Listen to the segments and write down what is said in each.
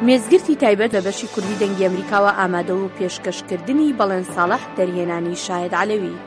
مێزگرتی تایبەت بە بەشی کوردی دەنگی ئەمریکاوە ئامادە و پێشکەشکردنی بەڵێن ساڵح دەرهێنانی شاهد عەلەوی.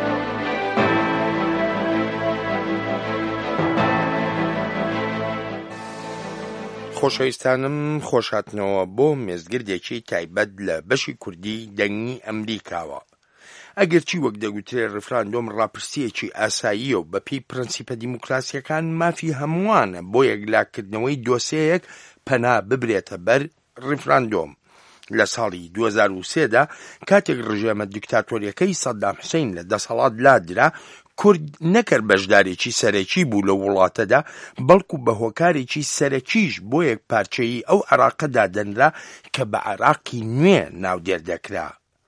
خۆشەویستانم خۆشهاتنەوە بۆ مێزگردێکی تایبەت لە بەشی کوردی دەنگی ئەمریکاوە. ئەگەرچی وەک دەگوترێ ڕفراندۆم ڕاپرسیەکی ئاساییە و بەپێی پرەنسیپە دیموکراسیەکان مافی هەمووانە بۆ یەکلاکردنەوەی دۆسەیەک پەنا ببرێتە بەر ڕفراندۆم. لە ساڵی 2003دا کاتێک ڕژێمە دیکتاتۆریەکەی سەدام حوسێن لە دەسەڵات لادرا، کورد نەکرد بەشدارێکی سەرەکی بوو لە وڵاتەدا، بەڵکو بە هۆکارێکی سەرەکیش بۆ یەک پارچەیی ئەو عێراقەدا دەنرا کە بە عێراقی نوێ ناودێردەکرا.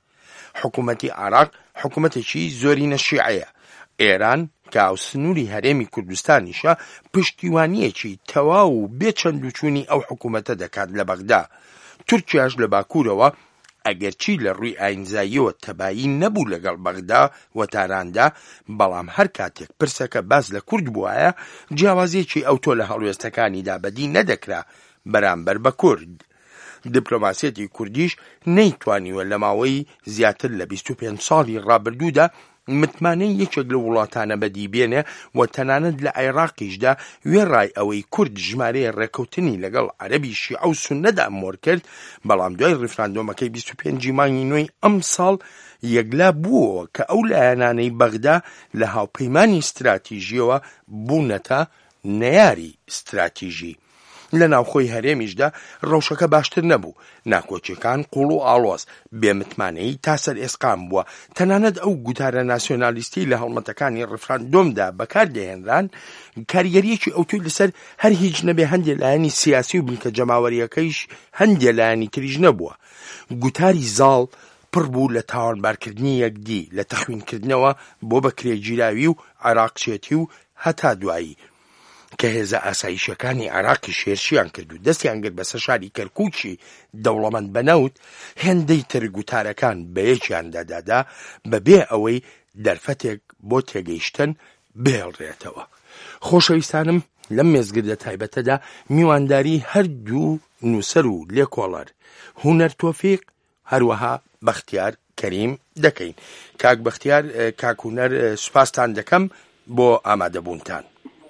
حکوومەتی عێراق حکوومەتێکی زۆرینە شیعەیە. ئێران کە ئاوسنووری هەرێمی کوردستانیشە پشتیوانیەکی تەواو و بێچەند و چوونی ئەو حکوومەتە دەکات لە بەغدا. تورکیاش لە باکوورەوە ئەگەرچی لە ڕووی ئاینزاییەوە تەبایی نەبوو لەگەڵ بەغدا وەتاراندا، بەڵام هەر کاتێک پرسەکە باز لە کورد بووایە جیاوازیەکی ئەوتۆ لە هەڵوێستەکانیدا بەدی نەدەکرا بەرامبەر بە کورد. دیپلۆماسیەتی کوردیش نەیتوانیوە لە ماوەی زیاتر لە 25 ساڵی ڕابردوودا متمانەی یەکێک لە وڵاتانە بەدی بێنێ و تەنانەت لە عێراقیشدا وێڕای ئەوەی کورد ژمارەیە ڕێکەوتنی لەگەڵ عەرەبی شیعە و سوننەدا ئەمۆر کرد، بەڵام دوای ڕفراندۆمەکەی 25 مانگی نوێی ئەم ساڵ یەکلا بووەوە کە ئەو لایەنانەی بەغدا لە هاوپەیمانی استراتیژیەوە بوونەتە نەیاری استراتیژی. لە ناوخۆی هەرێمیشدا ڕەوشەکە باشتر نەبوو. ناکۆچیەکان قوڵ و ئاڵۆز بێمتمانەی تا سەر ئێسقام بووە. تەنانەت ئەو گوتارە ناسیۆنالیستی لە هەڵمەتەکانی ڕفراندۆمدا بەکاردەهێنران کاریگەریەکی ئەوتوی لەسەر هەر هیچ نەبێ هەندێک لایەنی سیاسی و بنکە جەماوەریەکەیش هەندێک لایەنی تریش نەبووە. گوتاری زاڵ پڕ بوو لە تاوانبارکردنی یەکدی لە تەخوینکردنەوە بۆ بەکرێگیراوی و عێراقچێتی و هەتا دوایی کە هێزە ئاسایشەکانی عێراقی شێرشیان کرد و دەستیان کرد بەسەر شاری کەرکووکی دەوڵەمەند بەنەوت، هێندەی تر گوتارەکان بە یەکیاندا دادا بەبێ ئەوەی دەرفەتێک بۆ تێگەیشتن بهێڵڕێتەوە. خۆشەویستانم، لەم مێزگردە تایبەتەدا میوانداری هەردوو نووسەر و لێکۆڵەر هونەر تۆفیق هەروەها بەختیار کەریم دەکەین. کاک بەختیار، کاک هونەر، سوپاستان دەکەم بۆ ئامادەبوونتان.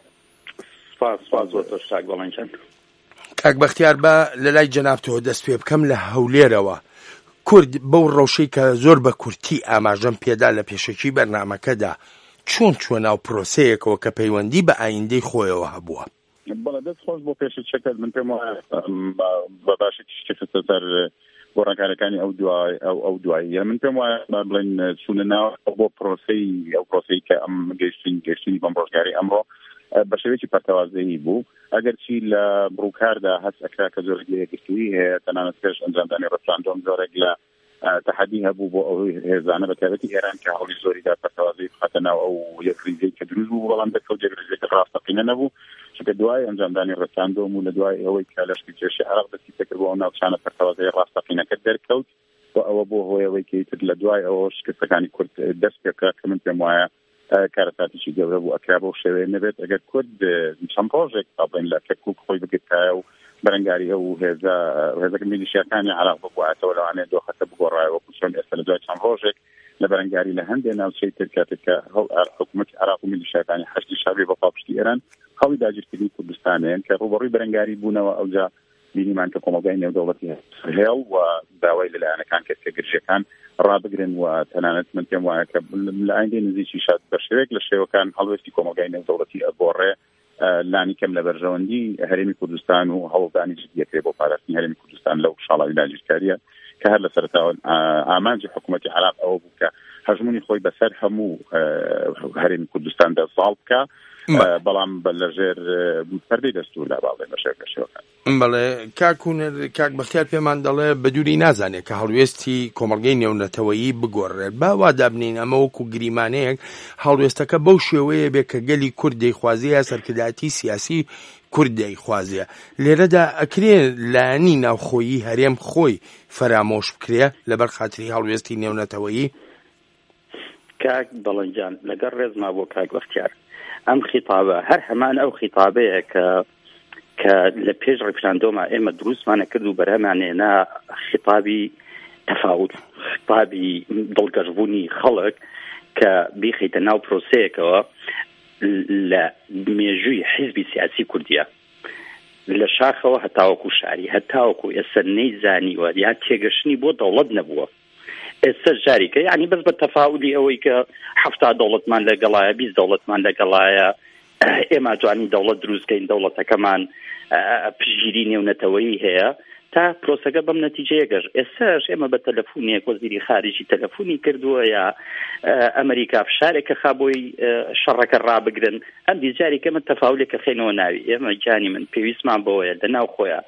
کاک بەختیار، بە لە لای جەنابتەوە دەست پێ بکەم لە هەولێرەوە. کورد بەو ڕەوشەی کە زۆر بە کورتی ئاماژەم پێدا لە پێشەکی بەرنامەکەدا چۆن ناو پرۆسەیەکەوە کە پەیوەندی بە ئایندەی خۆیەوە هەبووە؟ بەڵێ دەست خۆش بۆ پێشەکەت من پێم وایە بە باشێکی شتێکە سەر گۆڕانکاریەکانی ئەو دواییە. من پێم وایە بڵێن چوونە ناو بۆ پرۆسەی کە ئەم گەیشتنی بەم ڕۆژگاری ئەمڕۆ بە شێوەیەکی پەرتەوازەیی بوو. ئەگەرچی لە بڕووکاردا هەست ئەکرا کە زۆرێک لە یەکگرتووی هەیە، تەنانەت کەش ئەنجامدانی ڕفراندۆم زۆرێک لە تەحەدی هەبوو بۆ ئەوەی هێزانە بە تایبەتی ئێران کە هەوڵی زۆریدا پەرتەوازەی بخاتە ناو ئەو یەکریزەی کە دروست بوو، بەڵام دەکەوت یەکریزێک ڕاستەقینە نەبوو، چونکە دوای ئەنجامدانی ڕفراندۆم و لە دوای ئەوەی کە لەشکی کێشی عێراق دەستی پێکرد بۆ ئەو ناوچانە پەرتەوازەی ڕاستەقینەکە دەرکەوت و ئەوە بۆ هۆیەوەی کە تر لە دوای ئەوە شکستەکانی کورد دەست پێکرا کە من پێم وایە کارەساتێکی گەورە بوو ئەکرا بۆ شێوەیە نەبێت ئەگەر کورد چەند ڕۆژێک بڵێن لە کەرکووک خۆی بگرتایە و بەرەنگاری ئەو هێزە میلیشیاکانی عێراق ببووایەتەوە لەوانەیە دۆخەکە بگۆڕایەوە چۆن ئێستا لە دوای چەند ڕۆژێک لە بەرەنگاری لە هەندێک ناوچەی تر کاتێک کە حکوومەتی عێراق و میلیشیاکانی حەشتی شابێ بە پاپشتی ئێران خەڵی داگیرکردنی کوردستانیان کە ڕوبەڕووی بەرەنگاری بوونەوە ئەوجا بینیمان کە کۆمەلگای نێودەوڵەتی هێڵ و داوای لەلایەنەکان کەسکە گرژەکان ڕابگرن و تەنانەت من پێم وایە کە لە ئایندەی نزیکی شاد بە شێوەیەک لە شێوەکان هەڵوێستی کۆمەلگای نێودەوڵەتی ئەگۆڕێ لانی کەم لە بەرژەوەندی هەرێمی کوردستان و هەوڵدانی جدیەکرێ بۆ پاراستنی هەرێمی کوردستان لەو شاڵاوی داگیرکاریە کە هەر لە سەرەتاوە ئامانجی حکوومەتی عێراق ئەوە بوو کە هەژمونی خۆی بەسەر هەموو هەرێمی کوردستاندا ساڵ بکە، بەڵام لەژێر پەردەی دەستور لا باڵێ بە شێوەکان. بەڵێ کاک بەختیار پێمان دەڵێ بەدووری نازانێت کە هەڵوێستی کۆمەڵگەی نێونەتەوەیی بگۆڕێت. با وا دابنین ئەمە وەکو گریمانەیەک هەڵوێستەکە بەو شێوەیە بێ کە گەلی کورد دەیخوازیە، سەرکردایەتی سیاسی کورد دەیخوازیە. لێرەدا ئەکرێ لایەنی ناوخۆیی هەرێم خۆی فەرامۆش بکرێ لەبەر خاتری هەڵوێستی نێونەتەوەیی؟ کاک دەڵەنجان لەگەڵ ڕێزما بۆ کاک بەختیار ئەم خیتابە هەر هەمان ئەو خیتابەیە کە کە لە پێش ڕێفراندۆمە ئێمە دروستمانە کرد و بەرهەمانێنا خطابی تەفاوت، خطابی دڵگەشبوونی خەڵک کە بیخیتە ناو پرۆسەیەکەوە لە مێژووی حیزبی سیاسی کوردیە لە شاخەوە هەتاوەکو شاری هەتاوەکو ئێستا نەیزانیوە یا تێگەشتنی بۆ دەوڵەت نەبووە. ئێستا جاریکە یعنی بەس بە تەفاولی ئەوەی کە 70 دەوڵەتمان لەگەڵایە 20 دەوڵەتمان لەگەڵایە ئێمە توانین دەوڵەت دروستکەین دەوڵەتەکەمان پشگیری نێونەتەوەیی هەیە تا پرۆسەکە بەم نەتیجەیە گەژ. ئێستاش ئێمە بە تەلەفۆنێک وەزیری خارجی تەلەفۆنی کردووە یا ئەمریکا فشارێکە خابۆی شەڕەکە ڕابگرن ئەم دیجاری کەمە تەفاولێکە خێنەوە ناوی ئێمە جانی من پێویستمان بەوەیە لە ناو خۆیان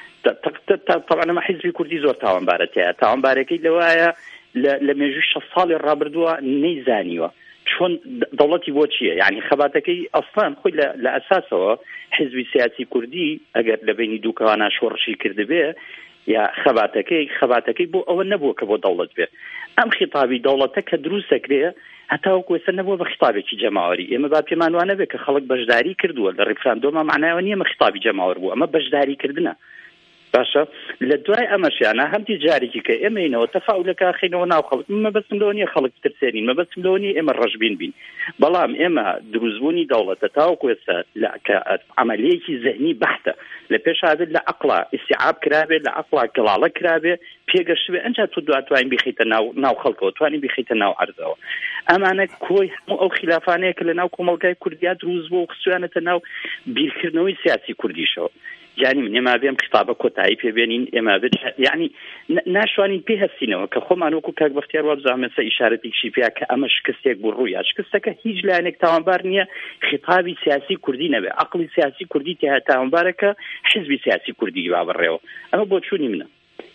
طبعا ئەمە حیزبی کوردی زۆر تاوانبارەتەیە تاوانبارەکەی لەوایە لە مێژووی 6 ساڵی ڕابردووە نەیزانیوە چۆن دەوڵەتی بۆ چییە یعنی خەباتەکەی ئەسڵان خۆی لە ئەساسەوە حیزبی سیاسی کوردی ئەگەر لە بینی دووکەوانە شۆڕشی کردبێ یا خەباتەکەی بۆ ئەوە نەبووە کە بۆ دەوڵەت بێ ئەم خطابی دەوڵەتە کە دروستەکرێ هەتاوەکو ئێستا نەبووە بە خطابێکی جەماوەری ئێمە با پێمان وانە بێ کە خەڵک بەشداری کردووە لە ڕێفراندۆمە معنایەوە نییە مە خطابی جەماوەر بوو ئەمە بەشداری کردنە باشە لە دوای ئەمەشیانە هەمتی جارێکی کە ئێمەینەوە تەفاولەکە خینەوە ناو خەڵک مەبەستم لەوە نییە خەڵک ترسێنین مەبەستم لەوە نیە ئێمە ڕەشبین بین بەڵام ئێمە دروستبوونی دەوڵەتە تاوەکو ئێستا کە عەمەلیەیەکی زەهنی بەحتە لە پێشادر لە عەقڵا ئیستیعاب کرابێ لە عەقڵا گەڵاڵە کرابێ پێگەشتبێ ئەنجا تو دواتوانین بیخیتە ناو خەڵکەوە توانین بیخیتە ناو عەرزەوە ئەمانە کۆی هەموو ئەو خلافانەیە کە لە ناو کۆمەڵگای کوردیا دروست بووە و خسویانەتە ناو بیرکردنەوەی سیاسی کوردیشەوە جانی من ئێمە بێم خطابە کۆتایی پێبێنین ئێمە یعنی ناشوانین پێ هەستینەوە کە خۆمان وەکو کاک بەختیار وابزانمەسە ئیشارەتێکی پێیا کە ئەمە شکستێک بوو ڕوویە شکستەکە هیچ لایەنێک تاوانبار نییە خطابی سیاسی کوردی نەبێ عەقڵی سیاسی کوردی تێها تاوانبارەکە حیزبی سیاسی کوردی بابڕێەوە ئەمە بۆ چوونی منە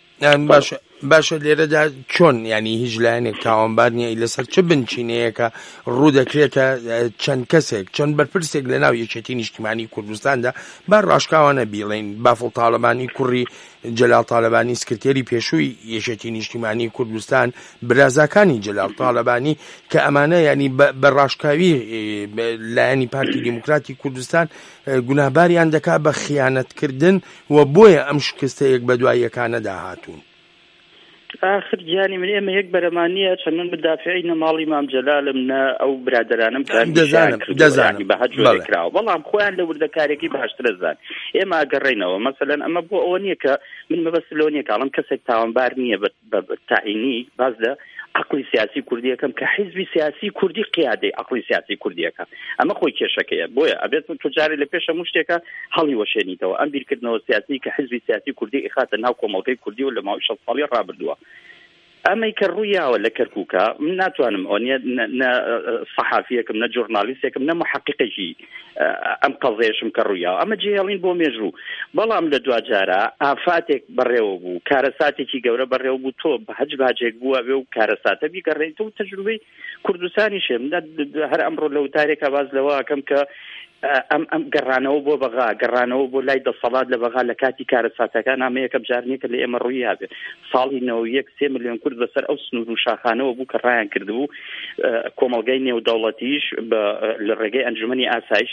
باشە لێرەدا چۆن ینی هیچ لایەنێک تاوانبار نییە لەسەر چه بنچینەیەکە ڕوو دەکرێتە چەند کەسێک چەند بەرپرسێک لە ناو یەکێتی نیشتیمانی کوردستاندا با ڕاشکاوانە بیڵێن بافڵ تاڵەبانی کوڕی جەلال تاڵەبانی سکرتێری پێشووی یەکێتی نیشتیمانی کوردستان برازاکانی جەلال تاڵەبانی کە ئەمانە ینی بە ڕاشکاوی لایەنی پارتی دیموکراتی کوردستان گوناهباریان دەکا بە خیانەتکردن و بۆیە ئەم شکستەیەک بە دوای یەکانەدا هاتوون آخر جانی من ئێمە یەک بەرەمانیە چەندن بدافعی نەماڵی مام جەلالم نە ئەو برادرانم دەزانم بەهەج جۆرێکراوە بەڵام خۆیان لە وردەکارێکی باشترە زان ئێمە ئاگەڕێینەوە مەسەلەن ئەمە بۆ ئەوە نییە کە من مەبەست لەوە نییە کاڵم کەسێک تاوانبار نییە بە تاعینی باز لە عەقڵی سیاسی کوردی یەکەم کە حیزبی سیاسی کوردی قیادەی عەقڵی سیاسی کوردیەکە ئەمە خۆی کێشەکەیە بۆیە ئەبێت تجاری لە پێش هەموو شتێکە هەڵی وەشێنیتەوە ئەم بیرکردنەوە سیاسی کە حیزبی سیاسی کوردی ئیخاتە ناو کۆمەڵگەی کوردی و لە ماوەی 6 ساڵی ڕابردووە ئەمەی کە ڕوویاوە لە کەرکووکە من ناتوانم ئەوە نیە نە سەحافیەکەم نە جۆرنالیستێکم نە محەقیقێکی ئەم قەزەیەشم کە ڕوویاوە ئەمە جێهێڵین بۆ مێژوو بەڵام لە دوجارە ئافاتێک بەڕێوە بوو کارەساتێکی گەورە بەڕێوە بوو تۆ بەهەج باجێک بووە بێ و کارەساتە بیگەڕێیتەوە تەجروبەی کوردستانیشێ هەر ئەمڕۆ لە وتارێکە باز لەوە ئەکەم کە ئەم گەڕانەوە بۆ بەغا گەڕانەوە بۆ لای دەسەڵات لە بەغا لە کاتی کارەساتەکان ئەمە یەکەم جارنیە کە لە ئێمە ڕووی هابێ ساڵی 93 ملیۆن کورد بەسەر ئەو سنوور و شاخانەوە بوو کە ڕایان کردبوو کۆمەڵگەی نێودەوڵەتیش لە ڕێگەی ئەنجومەنی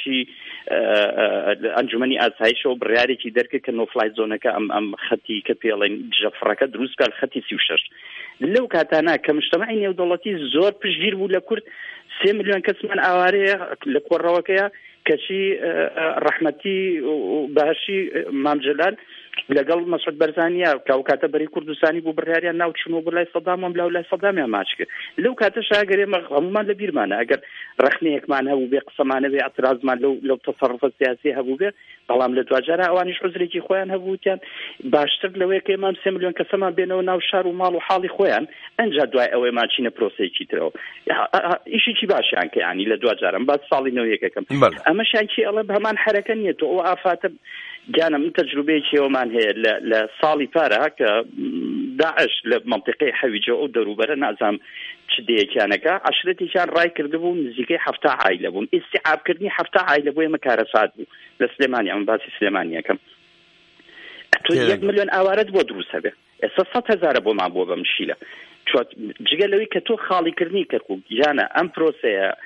ئاسایشەوە بڕیارێکی دەرکرد کە نۆفلای زۆنەکە ئەم خەتی کە پێڵێن جەفڕەکە دروست کار خەتی 36 لەو کاتانە کە مجتەمەعی نێودەوڵەتی زۆر پشتگیر بوو لە کورد 3 ملیۆن کەسمان ئاوارەیە لە کۆڕەوەکەیە کەچی ڕەحمەتی و باشی مام جەلال لەگەڵ مەسعود بەرزانیە کە ئەو کاتە بەری کوردستانی بوو بڕیاریان ناو چوونەوە بۆ لای سەدام و لای سەدامیان ماچ کرد لەو کاتەش ئەگەر ئێمە هەمومان لە بیرمانە ئەگەر ڕەخنەیەکمان هەبوو بێ قسەمانە بێ ئەترازمان لەو تەسەڕفە سیاسی هەبوو بێ بەڵام لە دوجارە ئەوانیش عوزرێکی خۆیان هەبووتیان باشتر لەوەیە کە ئێمە 3 ملیۆن کەسەمان بێنەوە ناو شار و ماڵ و حاڵی خۆیان ئەنجا دوای ئەوەی ماچینە پرۆسەیەکی ترەوە ئیشێکی باشیان کە یعنی لە دوجارم باز ساڵی 91ەکەم ئەمەشیان چی ئەڵێ بەمان حرەکە نییە تۆ ئەو ئافاتە جانم من تەجروبەیەکی ئەومان هەیە لە ساڵی پارە کە داعش لە منطقەی حەویجە ئەو دەروبەرە نازام چ دەیەکیانەکە عەشرەتێکیان ڕای کردبوو نزیکەی 70 عایلە بوون ئیستیعابکردنی 70 عایلە بۆ ئێمە کارەسات بوو لە سلێمانی ئەم باسی سلێمانیەکەم تۆ 1 ملیۆن ئاوارەت بۆ دروست هەبێ ئێستا 100,000 بۆمان بۆ بەمشیلە جگە لەوەی کە تۆ خاڵیکردنی کەرکووک گیانە ئەم پرۆسەیە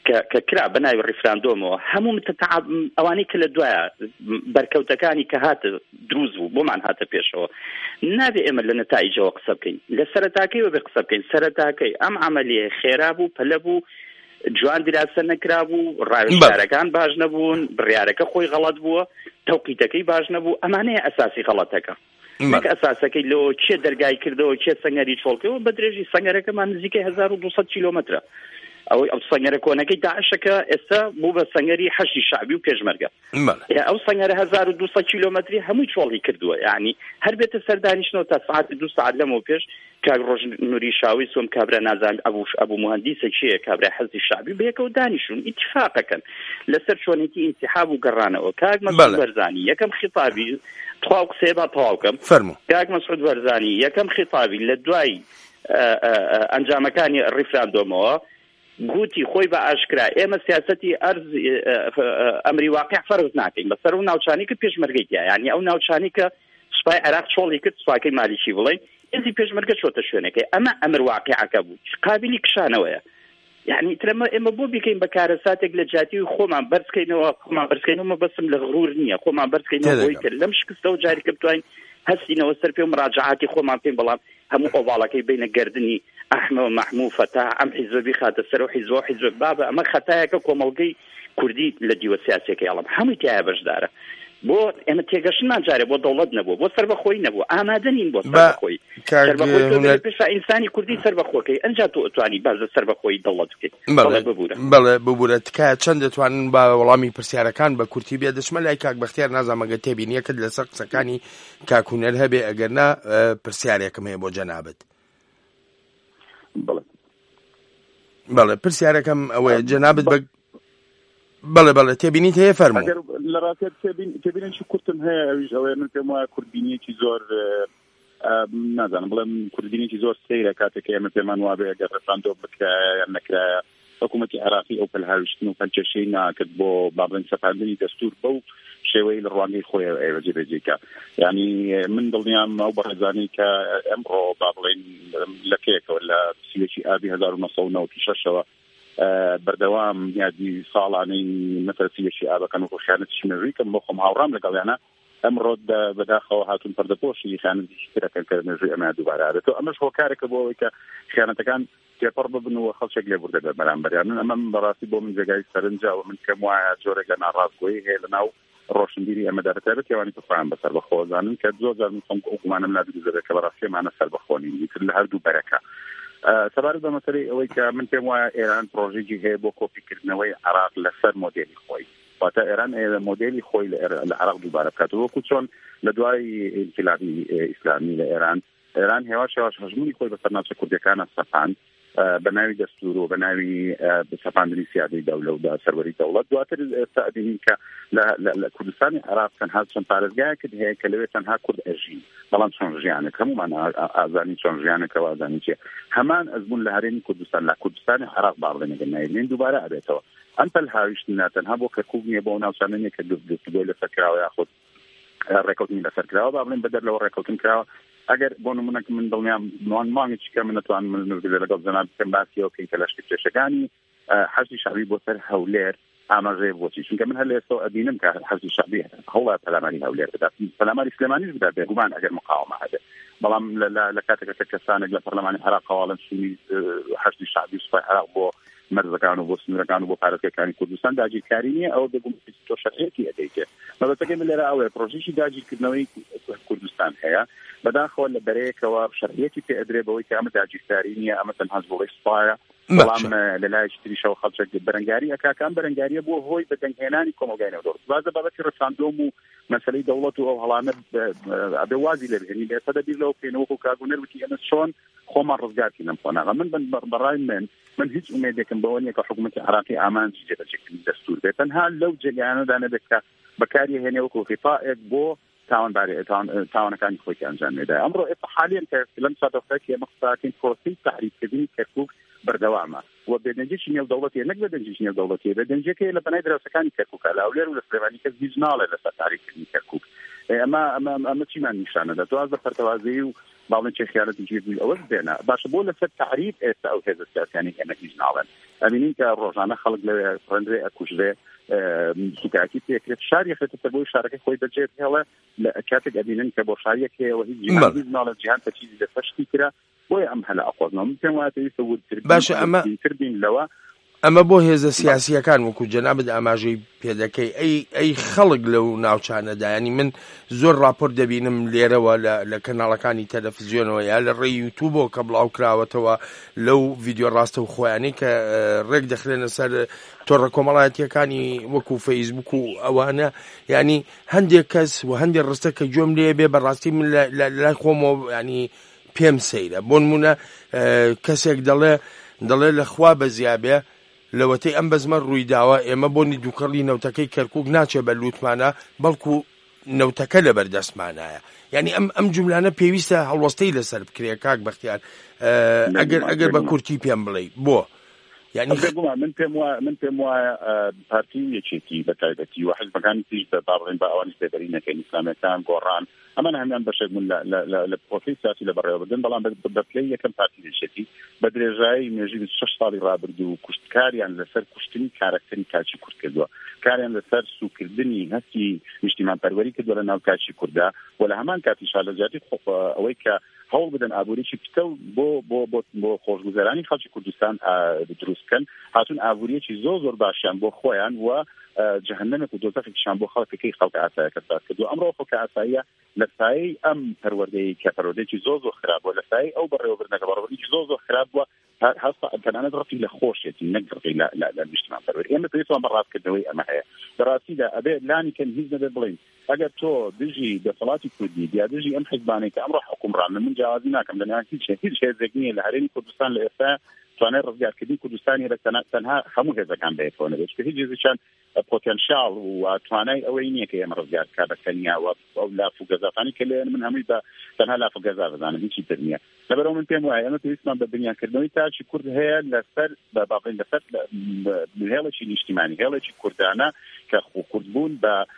کە کرا بەناوی ڕیفراندۆمەوە هەموو ئەوانەی کە لە دوایە بەرکەوتەکانی کە هاتە دروست بوو بۆمان هاتە پێشەوە نابێ ئێمە لە نەتایجەوە قسە بکەین لە سەرەتاکەیەوە بێ قسە بکەین سەرەتاکەی ئەم عەمەلیە خێرا بوو پەلە بوو جوان دراسە نەکرا بوو ڕاوێژارەکان باش نەبوون بڕیارەکە خۆی غەڵەت بووە تەوقیتەکەی باش نەبوو ئەمانەیە ئەساسی غەڵەتەکە نەک ئەساسەکەی لەوە چێ دەرگای کردەوە چێ سەنگەری چۆڵکەوە بە درێژی سەنگەرەکەمان نزیکەی 1200 کیلۆمەترە ئەو سەنگەرە کۆنەکەی داعشەکە ئێستا بوو بە سەنگەری حەشتی شعبی و پێشمەرگە ئەو سەنگەرە 1200 کیلۆمەتری هەمووی چۆڵی کردووە یعنی هەر بێتە سەردانیشتنەوە تا سعات 2 ساعت لەمەوە پێش کاک ڕۆژنووری شاوی سۆم کابرا نازان ئەبوو مهندیسە چییە کابرا حەزی شعبی بەیەکەوە دانیشون ئیتفاقەکەن لەسەر چۆنێتی ئینتیحاب و گەڕانەوە کاک مەسعود بەرزانی یەکەم خیتابی تەواو قسەیە با تەواوکەم کاک مەسعود بەرزانی یەکەم خیتابی لە دوای ئەنجامەکانی ڕیفراندۆمەوە گوتی خۆی بە ئاشکرا ئێمە سیاسەتی ئەرز ئەمری واقع فەرز ناکەین بەسەر و ناوچانی کە پێشمەرگەی تیا یعنی ئەو ناوچانی کە سوپای عێراق چۆڵی کرد سوپاکەی مالیکی بڵێن ئێزی پێشمەرگە چۆتە شوێنەکەی ئەمە ئەمر واقعەکە بوو قابلی کشانەوەیە یعنی ترەمە ئێمە بۆ بیکەین بە کارەساتێک لە جاتی و خۆمان بەرزکەینەوە بەسم لە غرور نییە خۆمان بەرزکەینەوە بۆی کرد لەم شکستەوە جاری کە بتوانین هەستینەوە سەر پێ و مراجعاتی خۆمان پێین بەڵام هەموو ئۆڤاڵەکەی بینە گردنی ئەحمە و مەحموو فەتاح ئەم حیزبی خاتە سەر و حیزب بابە ئەمە خەتایەکە کۆمەڵگەی کوردی لە دیوە سیاسەکەی ئەڵم هەمووی تایە بەشدارە بۆ ئێمە تێگەشتمان جارێ بۆ دەوڵەت نەبوو بۆ سەربەخۆی نەبوو ئامادە نین بۆ سەربەخۆی پێشا ئینسانی کوردی سەربەخۆکەی ئەنجا تۆ ئەتوانی بازە سەربەخۆی دەوڵەت بکەیت بەڵێ ببوورە تکایە چەند دەتوانن با وەڵامی پرسیارەکان بە کورتی بێ دەچمە لای کاک بەختیار نازانمەگە تێبینیەکەت لەسەر قسەکانی کاکوونەر هەبێ ئەگەرنا پرسیارێکم هەیە بۆ جەنابەت بەڵێ پرسیارەکەم ئەوەیە جەنابەت بە بەڵێ تێبینیت هەیە فەرموو لە ڕاستیات تێبینێکی کورتم هەیە ئەویش ئەوەیە من پێم وایە کوردبینیەکی زۆر نازانم بڵێم کوردبینێکی زۆر سەیرە کاتێک ئێمە پێمان وابێ ئەگەر ڕەفراندۆ بکرایە یان نەکرایە حکوومەتی عێراقی ئەو پەلهاویشتن و پەنجەشەی ناکرد بۆ با بڵێن سەپاندنی دەستور بەو شێوەی لە ڕوانگەی خۆی ئێوە جێبەجێکە یعنی من دڵنیام ئەو بەڕێزانەی کە ئەمڕۆ با بڵێن لە کێکەوە لە سیوێکی ئابی 1996ەوە بەردەوام یادی ساڵانەی مەترسیەکی ئابەکەن و خۆشیانەتی شمێژووی کەم بۆ خۆم هاوڕام لەگەڵیانە ئەمڕۆ بەداخەوە هاتوون پەردەپۆشی خیانەتی ترەکەن کە مێژووی ئەمە دووبارە دێتەوە ئەمەش هۆکارێکە بۆ ئەوەی کە خیانەتەکان تێپەڕ ببن و خەڵچێک لێ بوردە بە بەرامبەریان من ئەمە بەڕاستی بۆ من جێگای سەرنجە و من کەم وایە جۆرێک لە ناڕاستگۆیی هەیە لەناو ڕۆشنبیری ئەمەدا بەتایبەت ئەوانی خۆیان بەسەر بەخۆزانن کە زۆر جار من خۆم ئەوکومانم نادوزێت کە بەڕاستیمانە سەر بەخۆنی تر لە هەردوو بەرەکە سەبارەت بە مەسەلەی ئەوەی کە من پێم وایە ئێران پرۆژێکی هەیە بۆ کۆپیکردنەوەی عێراق لەسەر مۆدێلی خۆی واتە ئێران مۆدێلی خۆی لە عێراق دووبارە بکاتەوە وەکو چۆن لە دوای ئینقلابی ئیسلامی لە ئێران هێواش هەژمونی خۆی بەسەر ناوچە کوردەکانە سەپاند بە ناوی دەستور و بە ناوی سەپاندنی سیادەی دەولە و سەروەری دەوڵەت دواتر ئێستا ئەبینین کە لە کوردستانی عێراق تەنها چەند پارێزگایەکت هەیە کە لەوێ تەنها کورد ئەژین بەڵام چۆن ژیانێک هەمومان ئازانی چۆن ژیانێکەوە ئازانی چیە هەمان ئەزمون لە هەرێمی کوردستان لە کوردستانی عێراق باڵێنەگە نایێنین دووبارە ئەبێتەوە ئەم پەلهاویشتنە تەنها بۆ کەرکوب نییە بۆ ناوچانەیە کە گفتگۆی لەسەر کراوە یاخود ڕێکەوتنی لەسەر کراوە با بڵێن بەدەر لەوە ڕێکەوتن کراوە ئەگەر بۆ نمونەکە من دڵنیام مانگی چکە من نتوان من لەگەڵ جەناب بکەم باسیەوە کەین کە لەشتی کێشەکانی حەزی شعبی بۆ سەر هەولێر ئاماژەیە بۆچی چونکە من هەر لە ئێستا ئەبینم کە حەزی شعبی هەوڵە پەلاماری هەولێر بدات پەلاماری سلێمانیش بدات بێگومان ئەگەر مقاومە هەبێت بەڵام لە کاتێکە کەسانێک لە پەرلەمانی عێراق هەواڵن سنی حەزی شعبی سوپای عێراق بۆ مەرزەکان و بۆ سنوورەکان و بۆ پارێزگاکانی کوردستان داگیرکاری نییە ئەوە دەگوم تۆ شەرعێتی ئەدەیتێ مەبەستەکەی من لێرە ئەوەیە پرۆژێکی داگیرکردنەوەی کوردستان هەیە بەداخەوە لە بەرەیەکەوە شەرعێتی پێ ئەدرێ بەوەی کە ئەمە داگیرکاری نییە ئەمە تەنها بۆڵی سوپایە بەڵام لە لای تریشەوە خەڵچێک بەرەنگاری ئەکاکان بەرەنگاریە بۆ هۆی بەدەنگهێنانی کۆمەلگای نێودەوڵەت بازە بابەتی ڕەفراندۆم و مەسەلەی دەوڵەت و ئەو هەڵانە ئەبێ وازی لێ بهێنی لێستا دەبیر لەوە پێێنەوەکو کاگونەر وتی ئەمە چۆن خۆمان ڕزگارکی لەم خۆناغا من بەڕای من هیچ ئومێدێکم بەوە نییە کە حکوومەتی عێراقی ئامانجی جێبەجێکردنی دەستور بێت تەنها لەو جێگایانەدا نەبێت کە بەکاری هێنێ وەکو خیفاءێک بۆ تاوانەکانی خۆی ئەنجام نێدا ئەمڕۆ حاليا کە لەم سادەفەکە مەقساکین پرۆسی تحریفکردنی کەرکوک بەردەوامە و بێدەنجێکی نێودەوڵەتیە نەک بێدەنجێکی نێودەوڵەتیە بێدەنجەکەی لە بەنای دراوسەکانی کەرکوکە لە هەولێر و لە سلێمانی کەس هیچ ناڵێ لەسەر تحریفکردنی کەرکوک ئەمە چیمان نیشانە دەدات دوازدە پەرتەوازەیی و باڵێن چه خیالەتی جێبووی ئەوە بێنە باشە بۆ لەسەر تعریف ئێستا ئەو هێزە سیاسیانی ئێمە هیچ ناڵێن ئەبینین کە ڕۆژانە خەڵک لەوێ ڕێندرێ ئەکوژرێ سوکاکی پێکرێت شاری خێتە بۆی شارەکەی خۆی بەجێ هێڵە لە کاتێک ئەبینن کە بۆ شاریەکەوە هیچ ناڵە جیهان بە چیزی لەسەرشتی کرا بۆیە ئەم هەلا ئەخۆزنەوە من پێم وایە پێویستە باشە تربین لەوە ئەمە بۆ هێزە سیاسیەکان وەکو جەنابەت ئاماژەی پێدەکەی ئەی خەڵک لەو ناوچانەدا ینی من زۆر راپۆر دەبینم لێرەوە لە کەناڵەکانی تەلەڤیزیۆنەوە یا لە ڕێی یوتیوبەوە کە بڵاو کراوەتەوە لەو ڤیدیۆ ڕاستە و خۆیانەی کە ڕێک دەخرێنە سەر تۆڕە کۆمەڵایەتیەکانی وەکو فەیسبوک و ئەوانە ینی هەندێک کەس و هەندێک ڕستە کە گوێم لێ بێ بەڕاستی من لای خۆمەوە ینی پێم سەیرە بۆ نمونە کەسێک دەڵێ لەخوا بەزیابێ لەوەتەی ئەم بەزمە ڕوویداوە ئێمە بۆنی دووکەڵی نەوتەکەی کەرکووک ناچێ بە لووتمانە بەڵکو نەوتەکە لە بەردەستمانایە یعنی ئەم جملانە پێویستە هەڵوەستەی لەسەر بکرێ کاک بەختیار ئەگەر بە کورتی پێم بڵێ بۆ یعنی من پێم وایە پارتی یەکێتی بە تایبەتی و حزبەکانی تیش بابڕێن بە ئەوانی سێبەرینەکەی ئیسلامیەکان گۆڕان ئەمان هەمان بەشێک من لە پرۆسی سیاسی لە بەڕێوەبردن بەڵام بە پلەی یەکەم پارتی یەکێتی بە درێژایی مێژووی 6 ساڵی ڕابردوو کوشتکاریان لەسەر کوشتنی کارەکتەری کاچی کورد کردووە کاریان لەسەر سوکردنی هەستی نیشتیمانپەروەری کردووە لە ناو کاچی کووردا و لە هەمان کاتیشا لە جیاتی ئەوەی کە هەوڵ بدەن ئابووریکی پتە بۆ خۆشگوزەرانی خەڵکی کوردستان دروستکەن هاتون ئابووریەکی زۆر باشیان بۆ خۆیان و جەهەنەمێک و دۆزەخێکیشان بۆ خەڵکەکەی خەڵک ئاساییەکە ساز کردو ئەمڕۆ خەڵکە ئاساییە لە سایەی ئەم پەروەردەی کە پەروەردەیەکی زۆر خراپ بووە لە سایەی ئەو بەڕێوەبردنەکە بەڕێوەبردنێکی زۆر خراپ بووە تەنانەت ڕەفی لە خۆشێتی نەک ڕەفی لە نیشتیمانپەروەری ئێمە پێویستمان بە ڕاستکردنەوەی ئەمە هەیە بەڕاستیدا ئەبێ لانیکەن هیچ نەبێ بڵین ئەگەر تۆ دژی دەسەڵاتی کوردی یا دژی ئەم حیزبانەی کە ئەمڕۆ حکومڕان من جیاوازی ناکەم لەنێوان هیچ هێزێک نییە لە هەرێمی کوردستان لە ئێستا توانای ڕزگارکردنی کوردستانی تەنها هەموو هێزەکان بەیەکەوە نەبێت کە هیچ هێزێکیان پۆتێنشیال و توانای ئەوەی نییە کە ئێمە ڕزگارکار بکەنیا و ئەو لاف و گەزافانی کە لێن من هەمووی بە تەنها لاف و گەزاف بزانم هیچی تر نییە لەبەرەوە من پێم وایە ئەمە پێویستمان بە بنیانکردنەوەی تاچی کورد هەیە لەسەر باڵێن لەسەر هێڵێکی نیشتیمانی هێڵێکی کوردانە کە کوردبوون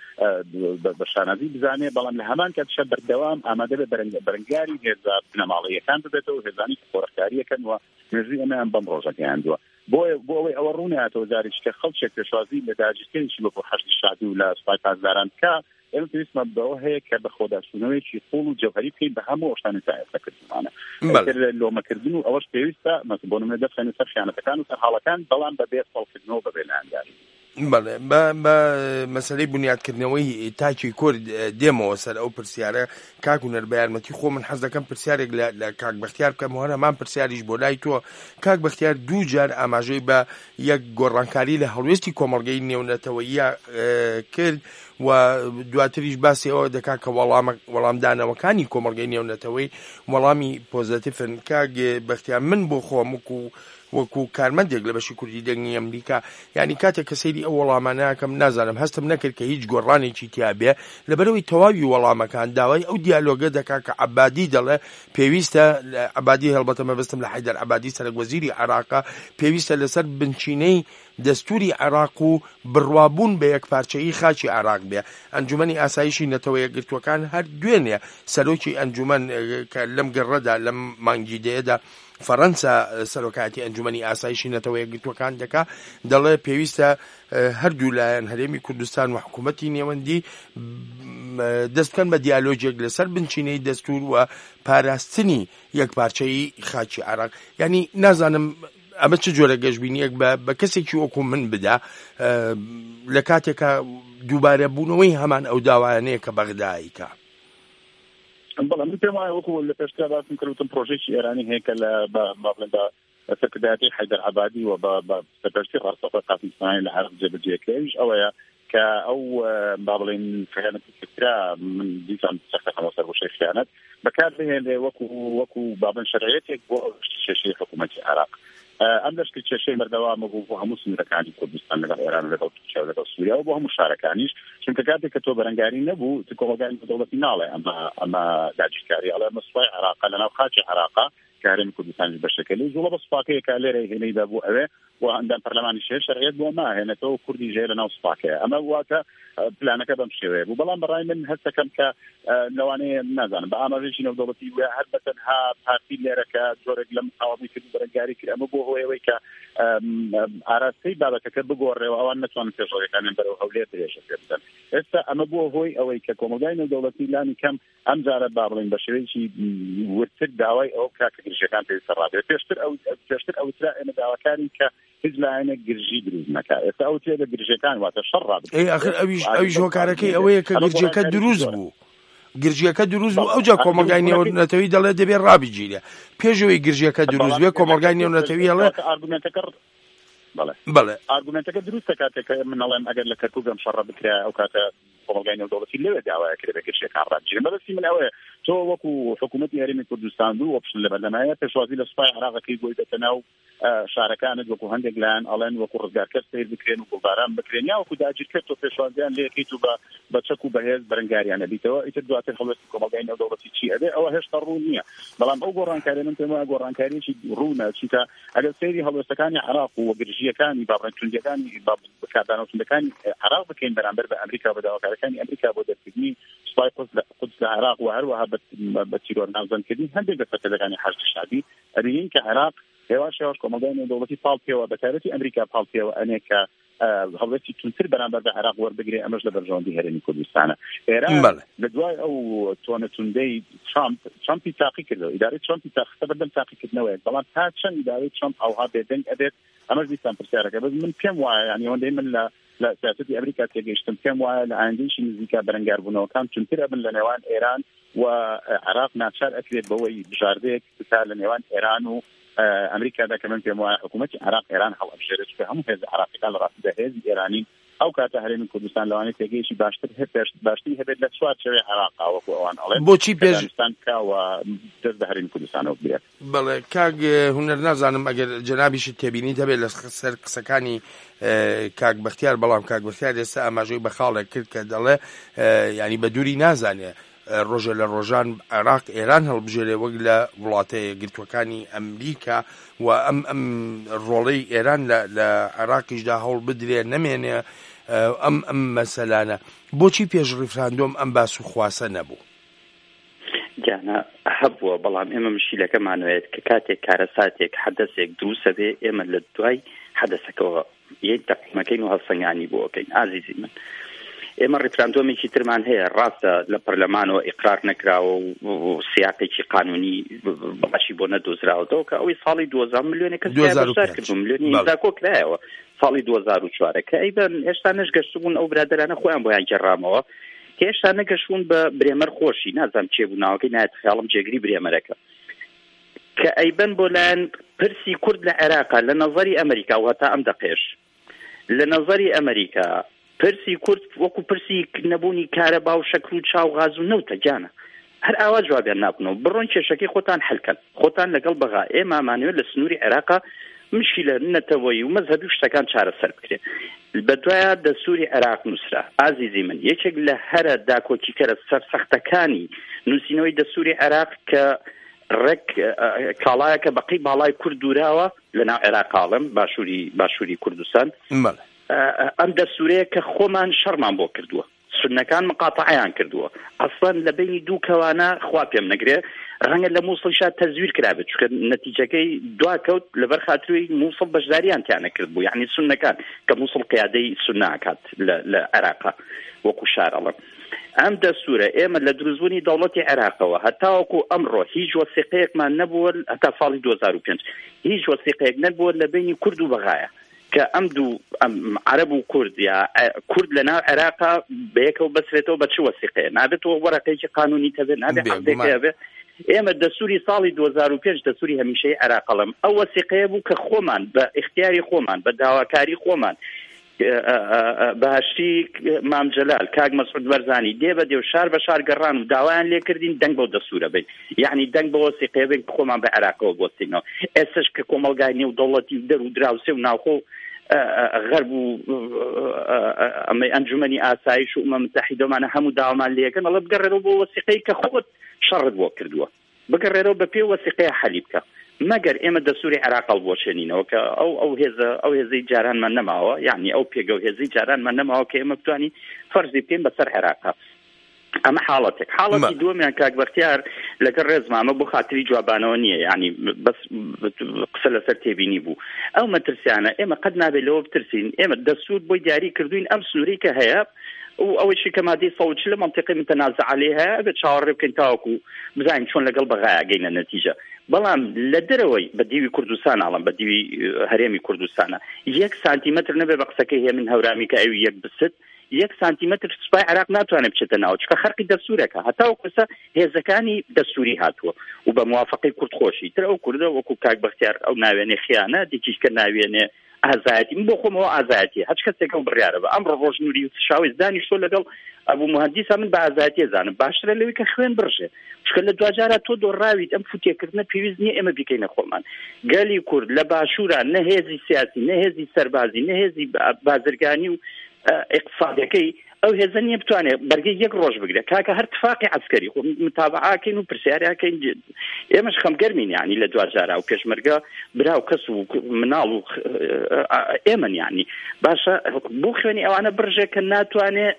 بە شانازی بزانێ بەڵام لە هەمان کاتیشە بەردەوام ئامادە بە بەرەنگاری هێزە بنەماڵەیەکان ببێتەوە هێزانی خۆڕەکاریەکەن و مێژووی ئەمەیان بەم ڕۆژەکەیان دووە بۆ ئەوەی ئەوە ڕوونێتەوە جارێکی کە خەڵکێک پێشوازی لە داگیرکردنی بۆ حەشتی شادی و لە سوپای پازداران کە ئێمە پێویستمان بەوە هەیە کە بە خۆداچوونەوەیکی قوڵ و جەوهەری بکەین بە هەموو ئەوشتانی تا ئێستا کردمانە لۆمەکردن و ئەوەش پێویستە بۆ نمونە دەبخەینە سەر خیانەتەکان و سەر هاڵەکان بەڵام بەبێ سەڵکردنەوە بەبێ لایەنداری بەڵێ بە مەسەلەی بنیادکردنەوەی تاکی کورد دێمەوە سەر ئەو پرسیارە کاک و نەر بە یارمەتی خۆ من حەز دەکەم پرسیارێک لە کاک بەختیار بکەمەوە هەمان پرسیاریش بۆ لای تۆ کاک بەختیار دوو جار ئاماژەی بە یەک گۆڕانکاری لە هەڵوێستی کۆمەڵگەی نێونەتەوەییە کرد و دواتریش باسی ئەوە دەکات کە وەڵامدانەوەکانی کۆمەڵگەی نێونەتەوەی وەڵامی پۆزتیفن کاک بەختیار من بۆ خۆم وەکو کارمەندێک لە بەشی کوردی دەنگی ئەمریکا یعنی کاتێک کە سەیری ئەو وەڵامانەکەم نازانم هەستم نەکرد کە هیچ گۆڕانێکی تیابێ لەبەرەوەی تەواوی وەڵامەکان داوای ئەو دیالۆگە دەکات کە عەبادی دەڵێ پێویستە عەبادی هەڵبەتە مەبەستم لە حەیدەر عەبادی سەرۆکوەزیری عێراقا پێویستە لەسەر بنچینەی دەستوری عێراق و بڕوابوون بە یەکپارچەیی خاچی عێراق بێ ئەنجومەنی ئاسایشی نەتەوە یەکگرتووەکان هەر دوێنێ سەرۆکی ئەنجومەن کە لەم گەڕەدا لەم مانگی دەیەدا فەڕەنسا سەرۆکاتی ئەنجومەنی ئاسایشی نەتەوە یەکگرتووەکان دەکا دەڵێ پێویستە هەردوو لایەن هەرێمی کوردستان و حکوومەتی نێوەندی دەست بکەن بە دیالۆجێک لەسەر بنچینەی دەستور و پاراستنی یەکپارچەیی خاچی عێراق یعنی نازانم ئەمە چه جۆرە گەشتبینیەک بە کەسێکی وەکو من بدا لە کاتێکە دووبارە بوونەوەی هەمان ئەو داوایانەیە کە بەغداییکە بەڵام من پێم وایە وەکو لە پێشتر باسم کردوتم پرۆژێکی ئێرانی هەیە کە لە بە سەرکردایەتی حەیدەر عەبادی و بە سەرپەرشتی ڕاستەوخۆی قاسم سلیمانی لە عێراق جێبەجێکراویش ئەوەیە کە ئەو با بڵێن خیانەتی کرا من دیسان سەختەکەمەوە سەر بۆ شەی خیانەت بەکار بهێنێ وەکو با بڵێن شەرعیەتێک بۆ ئەو شێشەی حکوومەتی عێراق ئەم لەشکر کێشەی بەردەوامە بوو بۆ هەموو سنوورەکانی کوردستان لەگەڵ ئێران لەگەڵ تورکیا و لەگەڵ سووریا و بۆ هەموو شارەکانیش چونکە کاتێک کە تۆ بەرەنگاری نەبوو کۆمەلگانی دەوڵەتی ناڵێ ئەمە داگیرکاری ئەڵێ مەسوای عێراقا لەناو خاکی عێراقا کارێمی کوردستانی بەشەکە لێ زوڵە بە سوپاکەیەکە لێرە هێنەیدا بوو ئەوێ و ئەندام پەرلەمانی شێر شەرعیەت بۆ ماهێنێتەوە کوردی ژێر لەناو سوپاکەیە ئەمە واتە پلانەکە بەم شێوەیە بوو بەڵام بەڕای من هەستەکەم کە لەوانەیە نازانم بە ئاماژەیەکی نێودەوڵەتی وە هەر بەتەنها پارتی لێرەکە جۆرێک لە مقاومەتی کرد بەرەنگاری کرد ئەمە بۆ هۆیەوەی کە ئاراستەی بابەتەکە بگۆڕێەوە ئەوان نەتوانن پێشڕەوەکانیان بەرەو هەولێر درێژە پێ بدەن ئێستا ئەمە بۆ هۆی ئەوەی کە کۆمەلگای نێودەوڵەتی لانی کەم ئەم جارە با بڵێن بە شێوەیەکی ورتر داوای ئەو کاکە گرژەکان پێویستە ڕابێت پێشتر ئەوترا ئێمە داواکارین کە هیچ لایەنێک گرژی دروست نەکات ئێستا ئەو تێ لە گرژەکان واتە شەڕ ڕابێت ئەخر ئەویش هۆکارەکەی ئەوەیە کە گرجەکە دروست بوو گرجیەکە دروست بوو ئەوجا کۆمەلگای نێونەتەوەی دەڵێ دەبێت ڕابیگیرێ پێشەوەی گرجیەکە دروست بێ کۆمەلگای نێونەتەوەی هەڵێ بەڵێ ئارگومنتەکە دروستە کاتێک من ئەڵێم ئەگەر لە کەرکوو بەم شەڕە بکرا ئەو کاتە کۆمەلگای نێودەوڵەتی لەوێ داوایە کرێ بە گرجیەکان ڕابیگیرن بەدەستی من ئەوەیە تۆ وەکو حکوومەتی هەرێمی کوردستان بوو ئۆپشن لە بەردەمایە پێشوازی لە سوپای عێراقەکەی بۆی بێتە ناو شارەکانت وەکو هەندێک لایەن ئەڵێن وەکو ڕزگارکەر سیر بکرێن و گوڵباران بکرێن یا وەکو داگیرکەر تۆ پێشوازیان لێکەیت و بە چەک و بەهێز بەرەنگاریانە بیتەوە ئیتر دواتر هەڵوێستی کۆمەلگای نێودەوڵەتی چی ئەبێ ئەوە هێشتا ڕوو نییە بەڵام ئەو گۆڕانکاری من پێم وایە گۆڕانکاریەکی ڕوونە چونکە ئەگەر سەیری هەڵوێستەکانی عێراق و گرژیەکانی بابڕێنتوندەکانی کاردانەوتندەکانی عێراق بکەین بەرامبەر بە ئەمریکا بە داواکارەکانی ئەمریکا بۆ دەرکردنی سوپای قودس لە عێراق و هەروەها بە تیرۆر ناوزەندکردنی هەندێک دەستەکەلەکانی حەرج شادی ئەبینین کە عێراق هێواش کۆمەلگای نێودەوڵەتی پاڵ پێوە بە تایبەتی ئەمریکا پاڵ پێوە ئەنێ کە هەڵوێستی تونتر بەرامبەر بە عێراق وەربگرێ ئەمەش لە بەرژەوەندی هەرێمی کوردستانە ئێران لە دوای ئەو تۆنەتوندەی ترامپی تاقی کردەوە ئیدارەی ترامپی تاقیکردە بەردەم تاقیکردنەوەیە بەڵام تا چەند ئیدارەی ترامپ ئەوها بێدەنگ ئەبێت ئەمەش دیسان پرسیارەکە بەس من پێم وایە یعنی ئەوەندەی من لە سیاسەتی ئەمریکا تێگەیشتم پێم وایە لە ئایندەیەکی نزیکا بەرەنگاربوونەوەکان تونتر ئەبن لە نێوان ئێران و عێراق ناچار ئەکرێت بەوەی بژاردەیەک بکا لە نێوان ئێران و ئەمریکادا کە من پێم وایە حکوومەتی عێراق ئێران هەڵەبژێرێت کە هەموو هێز عێراقیەکان لە ڕاستیدا هێزی ئێرانی ئەو کاتە هەرێمی کوردستان لەوانەیە تێگەیشی باشتری هەبێت لە چوار چێوەی عێراقا وەکو ئەوان ئەڵێن بۆچی پێشستان بکاوە دەست بە هەرێمی کوردستانەوە بگرێت بەڵێ کاک هونەر نازانم ئەگەر جەنابیشت تێبینی دەبێت لە سەر قسەکانی کاک بەختیار بەڵام کاک بەختیار ئێستا ئاماژەی بە خاڵێک کرد کە دەڵێ ینی بە دووری نازانێ ڕۆژە لە ڕۆژان عێراق ئێران هەڵبژێرێ وەک لە وڵاتە گرتوەکانی ئەمریکا و ئەم ڕۆڵەی ئێران لە عێراقیشدا هەوڵ بدرێ نەمێنێ ئەم مەسەلانە بۆچی پێش ڕیفراندۆم ئەم باس و خواسە نەبوو جانا هەبووە بەڵام ئێمە مشکلەکەمانوێت کە کاتێک کارەساتێک حەدەسێک دروستە بێ ئێمە لە دوای حەدەسەکەەوە یەک تەقیمەکەین و هەڵسەنگانی بۆکەین ئازیزی من ئێمە ڕیفراندۆمێکی ترمان هەیە ڕاستە لە پەرلەمانەوە ئیقرار نەکراوە و سیاقێکی قانونی باشی بۆ نەدۆزراوەوە کە ئەوەی ساڵی 2000 ملیۆنێک کەس کردو ملیۆنی ئیمزاکۆ کرایەوە ساڵی 2004 کە ئەیبەن هێشتا نەشگەشتبوون ئەو برادرانە خۆیان بۆیان گەڕامەوە کە هێشتا نەگەشتبوون بە برێمەر خۆشی نازانم چێبووناوەکەی نایەت خەیاڵم جێگری برێمەرەکە کە ئەیبەن بۆ لایەن پرسی کورد لە عێراقا لە نەظەری ئەمریکا و هەتا ئەم دەقێش لە نەظەری ئەمریکا پرسی کورد وەکو پرسی نەبوونی کارەبا و شەکر و چاو غاز و نەوتە جانە هەر ئاوا جوابیان ناکەنەوە بڕۆن کێشەکەی خۆتان حەلکەن خۆتان لەگەڵ بەغا ئێمە ئەمانوێت لە سنووری عێراقا مشکلە نەتەوەیی و مەذهەبی و شتەکان چارەسەر بکرێت بەدوایە دەستوری عێراق نووسرا ئازیزی من یەکێک لە هەرە داکۆکیکەرە سەرسەختەکانی نووسینەوەی دەستوری عێراق کە ڕێک کاڵایەکە بەقی باڵای کورد دووراوە لەناو عێراقاڵم باشووری کوردستان ئەم دەستورەیە کە خۆمان شەڕمان بۆ کردووە سنەکان مقاتعیان کردووە ئەسڵەن لە بینی دوو کەوانە خوا پێم نەگرێ ڕەنگە لە مووسڵشا تەزویر کرابێت چونکە نەتیجەکەی دواکەوت لەبەر خاتروی مووسڵ بەشداریان تیانە کرد بوو یعنی سنەکان کە مووسڵ قیادەی سناکات لە عێراقا وەکو شارەڵم ئەم دەستورە ئێمە لە دروستبوونی دەوڵەتی عێراقەوە هەتاوەکو ئەمڕۆ هیچ وەسیقەیەکمان نەبووە هەتا ساڵی 2005 هیچ وەسیقەیەک نەبووە لە بینی کورد و بەغایە کە ئەم دوو عەرەب و کورد یا کورد لەناو عێراقا بەیەکەوە بەسرێتەوە بە چ وەسیقەیە نابێتەوە وەرەقەیەکی قانونی تەبێت نابێت عەقدێکی هەبێت ئێمە دەستوری ساڵی 2005 دەستوری هەمیشەی عێراقەڵم ئەو وەسیقەیە بوو کە خۆمان بە اختیاری خۆمان بە داواکاری خۆمان باشی مام جلال کاک مەسعود بەرزانی دێ بە دێ و شار بە شار گەڕان و داوایان لێ کردین دەنگ بۆ دەسوورە بین یعنی دەنگ بۆ وەسیقەیە بین خۆمان بە عێراقەوە بۆستینەوە ئێستش کە کۆمەڵگای نێو دەوڵەتی و دەر و دراوسێ و ناوخۆ غەرب و ئەمەی ئەنجومەنی ئاسایش و ئومە متحیدەمانە هەموو داوامان لێەکەن ئەڵە بگەڕێرەوە بۆ وەسیقەی کە خۆت شەڕت بۆ کردووە بگەڕێرەوە بە پێ وەسیقەیە حەلی بکە مەگەر ئێمە دەسووری عێراق هەڵبۆشێنینەوە کە ئەو هێزەی جارانمان نەماوە یعنی ئەو پێگە و هێزەی جارانمان نەماوە کە ئێمە بتوانین فەرزی بکەین بەسەر عێراقا ئەمە حاڵەتێک حاڵەتی دووەمیان کاک بەختیار لەگەڵ ڕێزمامە بۆ خاتری جوابانەوە نییە یعنی بەس قسە لەسەر تێبینی بوو ئەو مەترسیانە ئێمە قەت نابێت لەوە بترسین ئێمە دەسوود بۆی دیاری کردوین ئەم سنووری کە هەیە و ئەوەی کە مادەی سەوچ لە منطقەی متەنازع عەلەیها هەیە بێت چاوەڕێ بکەین تاوەکو بزانین چۆن لەگەڵ بەغایە گەینە نەتیجە بەڵام لە دەرەوەی بە دیوی کوردستان ئاڵم بە دیوی هەرێمی کوردستانە 1 سانتیمەتر نەبێ بە قسەکەی هەیە من هەورامی کە ئەوی 1 بست 1 سانتیمەتر سوپای عێراق ناتوانێت بچێتە ناو چکە خەرقی دەستورەکە هەتا وەکوسە هێزەکانی دەستوری هاتووە و بە موافقەی کورتخۆشی تر ئەو کوردە وەکو کاک بەختیار ئەو ناوێنێ خیانە دیکیشکە ناوێنێ ئازایەتی من بۆ خۆمەوە ئازایەتی هەچ کەسێکە بڕیارە بە ئەمڕۆ ڕۆژنووری و شاوێز دانیشتۆ لەگەڵ ئەبوو مهندیسە من بە ئازایەتی زانم باشترە لەوەی کە خوێن بڕژێ چکە لە دوجارە تۆ دۆڕاویت ئەم فوتێکردنە پێویست نییە ئێمە بکەینە خۆمان گەلی کورد لە باشوورە نە هێزی سیاسی نە هێزی سەربازی نە هێزی بازرگانی و اقتصادەکەی ئەو هێزە نییە بتوانێت بەرگەی 1 ڕۆژ بگرێت کاکە هەر تفاقی عسکەری خۆ متابعاکەین و پرسیاریاکەین ئێمەش خەمگەرمین یعنی لە دوجارە و پێشمەرگە براو کەس و مناڵ و ئێمە یعنی باشە بۆ خوێنی ئەوانە بڕژێ کە ناتوانێت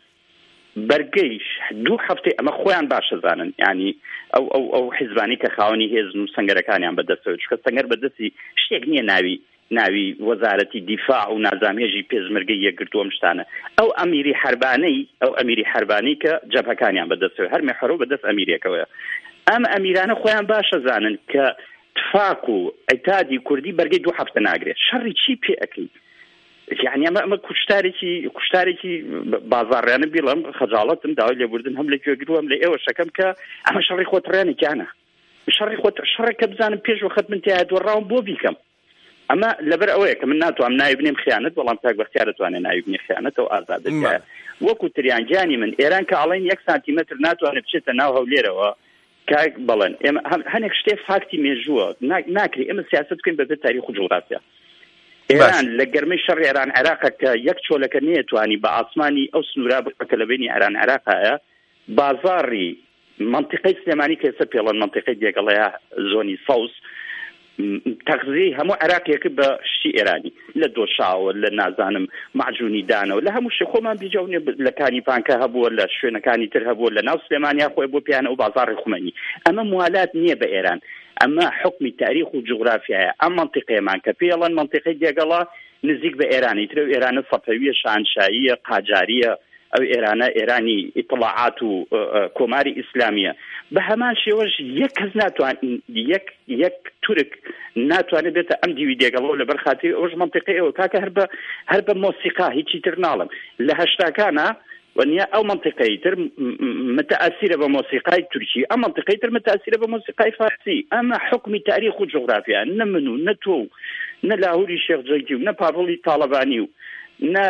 بەرگەیش 2 هەفتەی ئەمە خۆیان باشە زانن ینی ئەو حیزبانی کە خاوەنی هێزن و سەنگەرەکانیان بەدەستەوە چکە سەنگەر بەدەستی شتێک نییە ناوی وەزارەتی دیفاع و نازامێژی پێشمەرگەی یەکگرتووە شتانە ئەو ئەمیری حربانەی کە جەبهەکانیان بەدەستەوە هەر مێحەرۆ بەدەست ئەمیرێکەوەیە ئەم ئەمیرانە خۆیان باشە زانن کە تفاق و ئەیتادی کوردی بەرگەی 2 هەفتە ناگرێت شەڕی چی پێ ئەەکەی يعني ئەمە کوشتارێکی بازاڕیانە بیڵم خەجاڵەتم داوای لێبوردن هەم لە گوێگرو هەم لە ئێوە شەکەم کە ئەمە شەڕی خۆتڕیانێکیانە شەڕێکە بزانم پێش وەخت من تیا دووەڕاوم بۆ بیکەم ئەمە لەبەر ئەوەیە کە من ناتوانم ناوی بنێم خیانەت بەڵام کاک بەختیار دەتوانێت ناوی بنێ خیانەتەوە ئازادە وەکو تریانجانی من ئێران کە ئاڵێن 1 سانتیمەتر ناتوانێت بچێتە ناو هەولێرەوە کاک بەڵێن ئێمە هەنێک شتێ فاکتی مێژووە ناکری ئێمە سیاست بکەین بەبێ تاریخ و جوغرافیا ئێران لە گەرمەی شەڕی ئێران عێراقە کە 1 چۆلەکە نێتوانی بە ئاسمانی ئەو سنوورا بکە لە بینی ئێران عێراقایە بازاڕی منطقەی سلێمانی کە ئێستا پێڵەن منطقەی دێگەڵەیە زۆنی سەوس تەغزیەی هەموو عێراقیەکە بە شتی ئێرانی لە دۆشاوە لە نازانم معجونی دانەوە لە هەموو شێ خۆمان بیجاونێ لە کانیپانکە هەبووە لە شوێنەکانی تر هەبووە لە ناو سلێمانیا خۆی بۆ پیانە و بازاڕی خومەنی ئەمە موالات نییە بە ئێران ئەمە حکمی تاریخ و جغرافیایە ئەم منطقەیەمان کە پێڵەن منطقەی دێگەڵا نزیک بە ئێرانی ترە و ئێرانە سەفەویە شانشاییە قاجاریە ئەو ئێرانی ئیطلاعات و کۆماری ئیسلامیە بە هەمان شێوەش 1 کەس ناتوان یەک تورک ناتوانێت بێتە ئەم دیوی دێگەڵەوە لەبەر خاتری ئەوش منطقەی ئەوە کاکە هەر بە مۆسیقا هیچی تر ناڵم لە هەشتاکانە ونیا ئەو منطقەی تر متأثرة بموسيقى تركي أما منطقة تر متأثرة بموسيقى فارسي أما حكم تاريخ وجغرافيا نمنو نتو نلاهوري شيخ جيجي نبابولي طالباني نا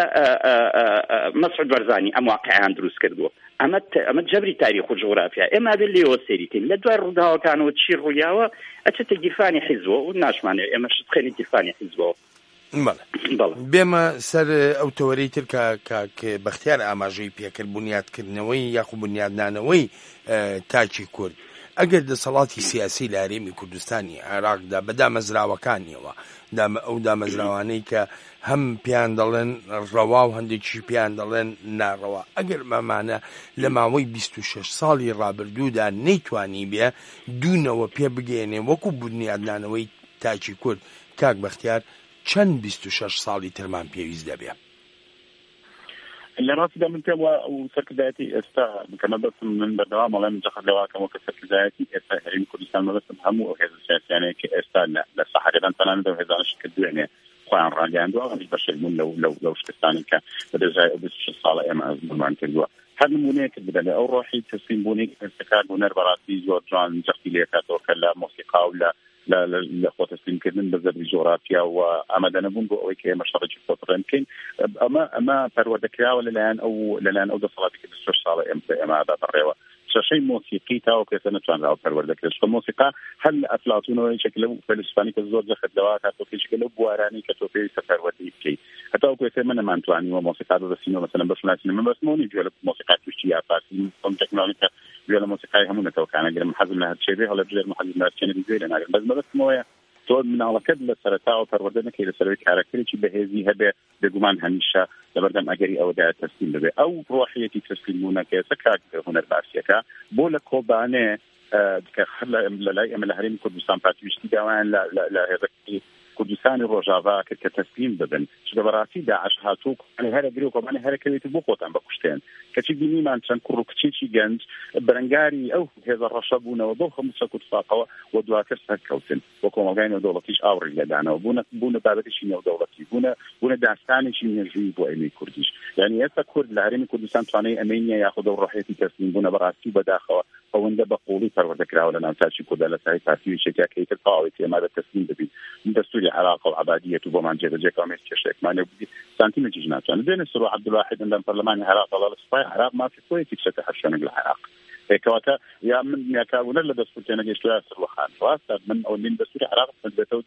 مسعود برزاني أم واقعان دروس كردو أما جبري تاريخ وجغرافيا إما باللي هو سيريتين لدوار ردها كانوا تشير رياوة أتتجفاني حزوه والناش ماني إما شتخيني تجفاني حزوه بێمە سەر ئەو تەوەرەی تر کە بەختیار ئاماژەی پێکرد بنیادکردنەوەی یاخو بنیادنانەوەی تاکی کورد ئەگەر دەسەڵاتی سیاسی لە هەرێمی کوردستانی عێراقدا بە دامەزراوەکانیەوە ئەو دامەزراوانەی کە هەم پیان دەڵێن ڕەوا و هەندێکی پیان دەڵێن ناڕەوا ئەگەر مامانە لە ماوەی 26 ساڵی ڕابردوودا نەیتوانی بێ دوونەوە پێ بگەێنێ وەکو بنیادنانەوەی تاکی کورد کاک بەختیار چەند 26 ساڵی ترمان پێویست دەبێ لە ڕاستیدا من پێم و سەرکردایەتی ئێستا بکەمە بەسم من بەردەوام ئەڵێم جەخت لەواکەمەوە کە سەرکردایەتی ئێستا هەرێمی کوردستان مەبەستم هەموو ئەو هێز سیاسیانەیە کە ئێستا لە سەحەرەدان تەنانەت ئەو هێزانەش کردوێنێ خۆیان ڕاگەیاندووە ئەوەش بەشێکبوون لەو شتستانی کە بەدەژای ئەو 26 ساڵە ئێمە ئەزمونمان کردووە هەر نمونەیەکت بدە ئەو ڕۆحی تەسلیم بوونی کە ئێستاکار بوونەر بەڕاستی زۆر جوان جەختی لێکاتەوە کە لە مۆسیقا و لە لە خۆ تەسلیمکردن بە زەربی جۆرافیا و ئامادە نەبوون بۆ ئەوەی کە ئێمە شەڕێکی خۆتڕێن بکەین. ئەمە پەروەردەکراوە لەلایەن ئەو دەسەڵاتی کە 26 ساڵە ئێمە دابڕێوە. شەشەی مۆسیقی تاوە کەسە نتوانراوە پەروەردەکرێت. موسیقا هەر لە ئەفلاتونەوەی شکل لەو فەلسفانی کە زۆر جەخەتەوە تا تۆپێشکە لەو بوارانی کە تۆ پێویستە پەروەردەی بکەیت. هەتا ئەو کەسە من نەمانتوانیوە مۆسیقا بەسینەوە مەسەلەن بەشناسی من بەسمەوەی گوێ لە مۆسیقا توشتی یا فارسی ئەم تەکنۆلۆژیکە گوێ لە مۆسیقای هەموو نەتەوەکانە گرم حەزم لە هەرچێ بێ هەڵە بژێر حەزم لە هەرچێنی گوێ لە ناگرم بەس مەبەستمەوەیە تۆ مناڵەکەت لە سەرەتاوە پەروەردە نەکەی لەسەرەوەی کارەکتێکی بەهێزی هەبێ بێگومان هەمیشە لەبەردەم ئەگەری ئەوەدا تەسلیم ببێ. ئەو ڕۆحیەتی تەسلیمبوونەکە ئێستا کاک هونەر باسیەکە بۆ لە کۆبانێ کە لەلای ئێمە لە هەرێمی کوردستان پاتویشتی داوایان لە هێزەکەی کوردستانی ڕۆژاوا کرد کە تەسلیم ببن چونکە بەڕاستی داعش هاتوو هەرەگری و کۆبانێ هەرەکەوێت بۆ خۆتان بکوشتێن کەچی بینیمان چەند کوڕ و کچێکی گەنج بەرەنگاری ئەو هێزە ڕەشە بوونەوە بۆ خەموو چەک و تفاقەوە و دواتر سەرکەوتن بۆ کۆمەلگای نێودەوڵەتیش ئاوڕی لەدانەوە بوونە بابەتێکی نێودەوڵەتی بوونە داستانێکی نێژووی بۆ ئەمەی کوردیش. یعنی ئێستا کورد لە هەرێمی کوردستان توانای ئەمەی نییە یاخود ئەو ڕۆحیەتی تەسلیم بوونە بەڕاستی بەداخەوە ئەوەندە بەقوڵی پەروەردەکراوە لە ناوچارکی کوردا لە سای پارتیویشێکا کەیتر تەواوی تێمارە تەسلیم ببین. دەستوری عێراق و عەبادیەت و بۆمان جێبەجێکەوە مێست کێشەیەکمانێ بودی سانتیمێکیش ناتوانێت بێنە سروع عەبدولواحید ئەندام پەرلەمانی عێراق وەڵا لە سوپای عێراق مافی خۆیەتی کچەکە هەر شوێنێک لە عێراق کەواتە یا من میاکاربوونەر لە دەستورتێنە گەیشتووە سروخان ڕاستە من ئەوەندین دەستوری عێراق بێتەوە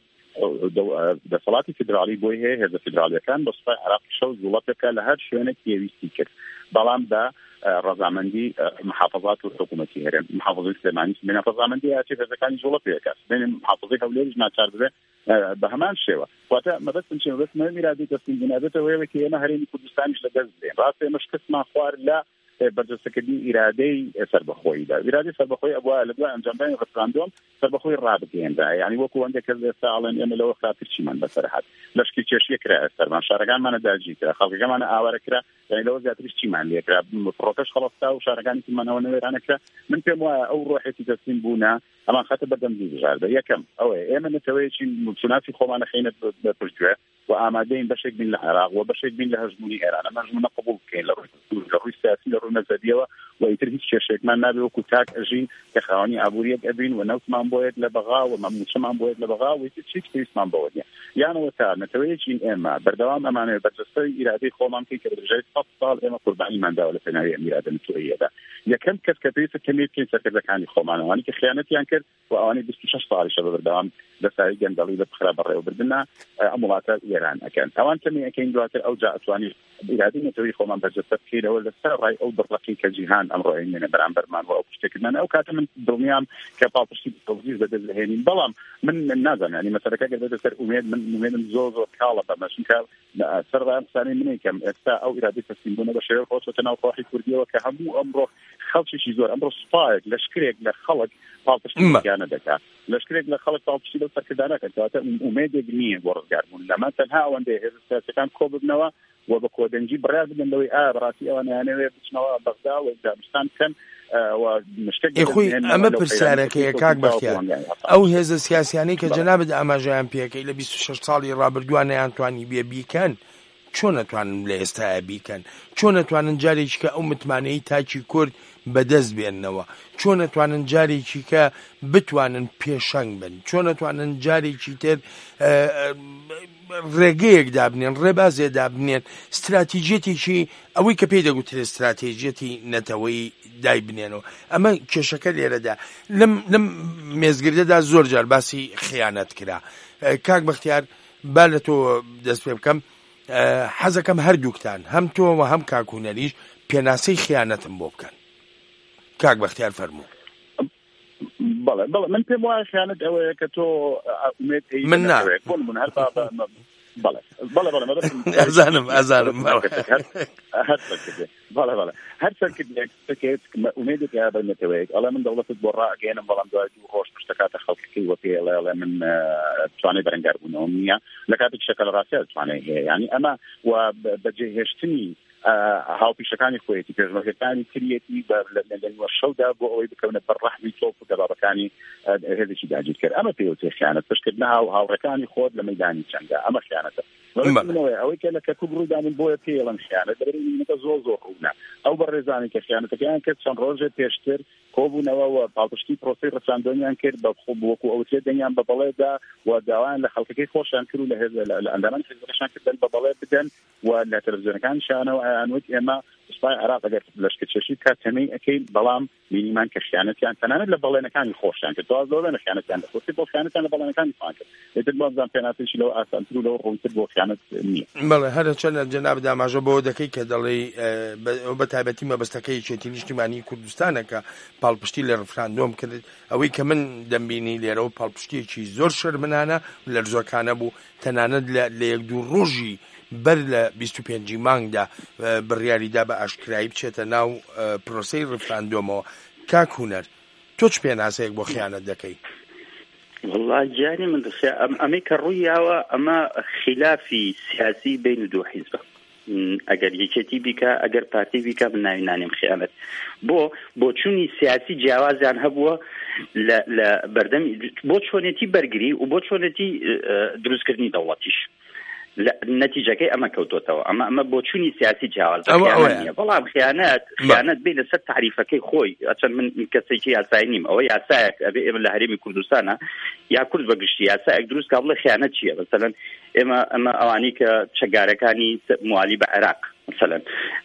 دەسەڵاتی فیدرالی بۆی هەیە هێزە فیدرالیەکان بە سوپای عێراق شەو وڵاتەکە لە هەر شوێنێک پێویستی کرد بەڵام بە ڕەزامەندی محافظات و حکوومەتی هەرێم محافظەی سلێمانی بێنە ڕەزامەندی هاتی هێزەکانی جوڵەتەکە بێنە محافظەی هەولێریش ناچار ببێ بە هەمان شێوە. واتە مەبەستم چێ مەبەستمە میرادی تەسلیمبوونەبێتەوە هەیە کە ئێمە هەرێمی کوردستانیش لەدەست دێن ڕاستە ئێمە شکستمان خوارد لە بەرجەستەکردنی ئیرادەی سەربەخۆییدا. ئیرادەی سەربەخۆیی ئەوە لە دوای ئەنجامدانی ڕفراندۆم سەربەخۆی ڕابگەێنرا یعنی وەکو ئەوەندێک کەس ئێستا ئاڵێن ئێمە لەوە خاتر چیمان بەسەر هات لەشکی کێشیە کرا سەرمان شارەکانمانە داگیر کرا خەڵکەکەمانە ئاوارە کرا یعنی لەوە زیاتریش چیمان لێ کرا فڕۆکەش خەڵەستا و شارەکانی تیمانەوە نوێرانە کرا. من پێم وایە ئەو ڕۆحێتی تەسلیم بوونە ئەمان خەتە بەردەمزی بژاردە. یەکەم ئەوەیە ئێمە نەتەوەیەکی چوناسی خۆمانە خەینە بەپشتگوێ و ئامادەین بەشێک بین لە عێراق و بەشێک بین لە هەژمونی ئێران ئەمە هەژمونە قبوڵ بکەین لە ڕووی سیاسی لە ڕووی مەزهبیەوە و ئیتر هیچ کێشێکمان نابێ وەکو تاک ئەژین کە خاوەنی ئابووریەک ئەبین و نەوتمان بۆیەت لە بەغا و مەموچەمان بۆیەت لە بەغا و هیچ پێویستمان بەوە نییە. یانەوە تا نەتەوەیەکی ئێمە بەردەوام ئەمانەوێت بەرجەستەی ئیرادەی خۆمان بکەین کە بەدرێژای 100 ساڵ ئێمە قوربانیمان داوە لە پێناوی ئەم ئیرادە نەتەوەییەدا. یەکەم کەس کە پێویستە کەمێ بکەین سەرکردەکانی خۆمانەوانی کە خیانەتیان کرد و ئەوانەی 26 ساڵیشە بەردەوام لەساری گەندەڵی لە بخرا بەڕێوەبردنە ئەم وڵاتە ئێران ئەکەن. ئەوان کەمی ئەکەین دواتر ئەو جا ئەتوانی ئیرادەی نەتەوەیی خۆمان بەرجەستە بکەینەوە لەسەر ڕای ئەو دڕەقی کە جیهان ئەمڕۆ ئەینێنە بەرامبەرمان و ئەو پشتێکردمان ئەو کاتە من دڵنیام کە پاڵپشتی تەوزیع بەدەست دەهێنین. بەڵام من نازانم ینی مەسەلەکە گەر بێتە سەر ئومێد من ئومێدم زۆر کاڵە بەمە چونکە سەر ڕای قسانەی منێ کەم ئێستا ئەو ئیرادەی تەسلیمبوونە بە شێوەیەک خۆچۆتە ناو خواحی کوردیەوە کە هەموو ئەمڕۆ خەڵکیشی زۆر ئەمڕۆ سوپایەک لەشکرێک لە خەڵک پاڵپشتیانە دەکات لەشکرێک لە خەڵک پاڵپشتی لەو سەرکردانەکە کەواتە ئومێدێک نییە بۆ ڕزگاربوون لەمە تەنها ئەوەندەیە هێز سیاسەکان کۆ ببنەوە و بە کۆدەنجی بڕیار بدەن لەوەی بەڕاستی ئەوانیانەوێت بچنەوە بەغدا و دابستان بکەن خۆی ئەمە پرسیارەکەیە کاک بەختیار ئەو هێزە سیاسیانەی کە جەنابەت ئاماژەیان پێکەی لە 26 ساڵی ڕابردووانەیان توانی بێ بیکەن چۆن نەتوانن لە ئێستاە بیکەن چۆن نەتوانن جارێکی کە ئەو متمانەی تاکی کورد بەدەست بێننەوە چۆن نەتوانن جارێکی کە بتوانن پێشەنگ بن چۆن نەتوانن جارێکی تر ڕێگەیەک دابنێن ڕێبازێ دابنێن استراتیژێتێکی ئەوەی کە پێی دەگوترێت استراتیژێتی نەتەوەی دای بنێنەوە. ئەمە کێشەکە لێرەدا لەم مێزگردەدا زۆر جار باسی خیانەت کرا. کاک بەختیار با لە تۆ دەست پێ بکەم حەزەکەم هەردووکتان هەم تۆ و هەم کاکوونەریش پێناسەی خیانەتم بۆ بکەن. کاک بەختیار فەرموو. بەڵێ من پێم وایە خیانەت ئەوەیە کە تۆ ئومێد من ناوێت من هەر بەڵێ ئەزانم هەر سەرکردێک ئومێدێک یا بەنێتەوەیەک ئەڵێ من دەوڵەتت بۆ ڕاگەێنم بەڵام دوای دوو ڕۆژ پشتەکاتە خەڵکەکەی وە پێڵێ من توانێ بەرەنگاربوونەوە نییە لە کاتێک شەکە لە ڕاستیە توانێت هەیە ینی ئەمە و بەجێهێشتنی هاوپیشەکانی خۆیەتی پێشمەرگەکانی تریەتی لە شەودا بۆ ئەوەی بکەونە بەرڕەحمی تۆپ و دەبابەکانی هێزێکی داگیر کرد. ئەمە پێوتێ خیانەت پشتکردن هاوڕەکانی خۆت لە مەیدانی جەنگا ئەمە خیانەتە. ئەوەی کە لە کەتوب ڕوودانن بۆیە پێڵەن خیانەت دەبێت زۆر ڕوونا ئەو بەڕێزانی کە خیانەتەکەیان کرد چەند ڕۆژێ پێشتر کۆبوونەوە و پاڵپشتی پرۆسی ڕەچاندۆنیان کرد بە وەکو ئەوتێ دەنگیان بە بەڵێدا و داوایان لە خەڵکەکەی خۆشیان کرد و لە ئەندامان حیزبەکەشان کردن بە بەڵێ بدەن و لە تەلەڤیزیۆنەکانشانەوە ئەیانوت ئێمە سوپای عێراق ئەگەر لەشکرچێشی بکات تەمەی ئەکەین بەڵام بینیمان کە خیانەتیان تەنانەت لە بەڵێنەکانی خۆشیان کرد زۆر خیانەتیان دەخۆسی بۆ خیانەتیان لە بەڵێنەکانی خۆیان کرد لێتر بازان پێناسیشی لەوە ئاسانتر و لەوە ڕوونتر بۆ خیانەت نییە. بەڵێ هەرچەند جەناب داماژە بۆ دەکەی کە دەڵێ بە تایبەتی مەبەستەکەی یەکێتی نیشتیمانی کوردستانە کە پاڵپشتی لە ڕفراندۆم کرد ئەوەی کە من دەمبینی لێرەوە پاڵپشتیەکی زۆر شەرمنانە لە ڕزۆکانە بوو تەنانەت لە یەک دوو ڕۆژی بەر لە 25 مانگدا بڕیاریدا بە ئاشکرایی بچێتە ناو پرۆسەی ڕفراندۆمەوە. کاک هونەر تۆ چ پێناسەیەک بۆ خیانەت دەکەی؟ والله جاني من أمريكا الرؤية أما خلافي سياسي بين دو حزب اگر یەکێتی بیکە ئەگەر پارتی بیکە من ناوی نانێم خیانەت بۆ چوونی سیاسی جیاوازیان هەبووە لە بەردەمی بۆ چۆنێتی بەرگری و بۆ چۆنێتی دروستکردنی دەوڵەتیش نەتیجەکەی ئەمە کەوتۆتەوە ئەمە بۆ چوونی سیاسی جیاواز بەڵام خیانەت بینە سەر تعریفەکەی خۆی ئەچەند من کەسێکی یاسایی نیم ئەوە یاسایەک ئەبێ ئێمە لە هەرێمی کوردستانە یا کورد بەگشتی یاسایەک دروست کا بڵێ خیانەت چییە مثلا ئێمە ئەوانی کە چەگارەکانی موالی بە عێراق مثلا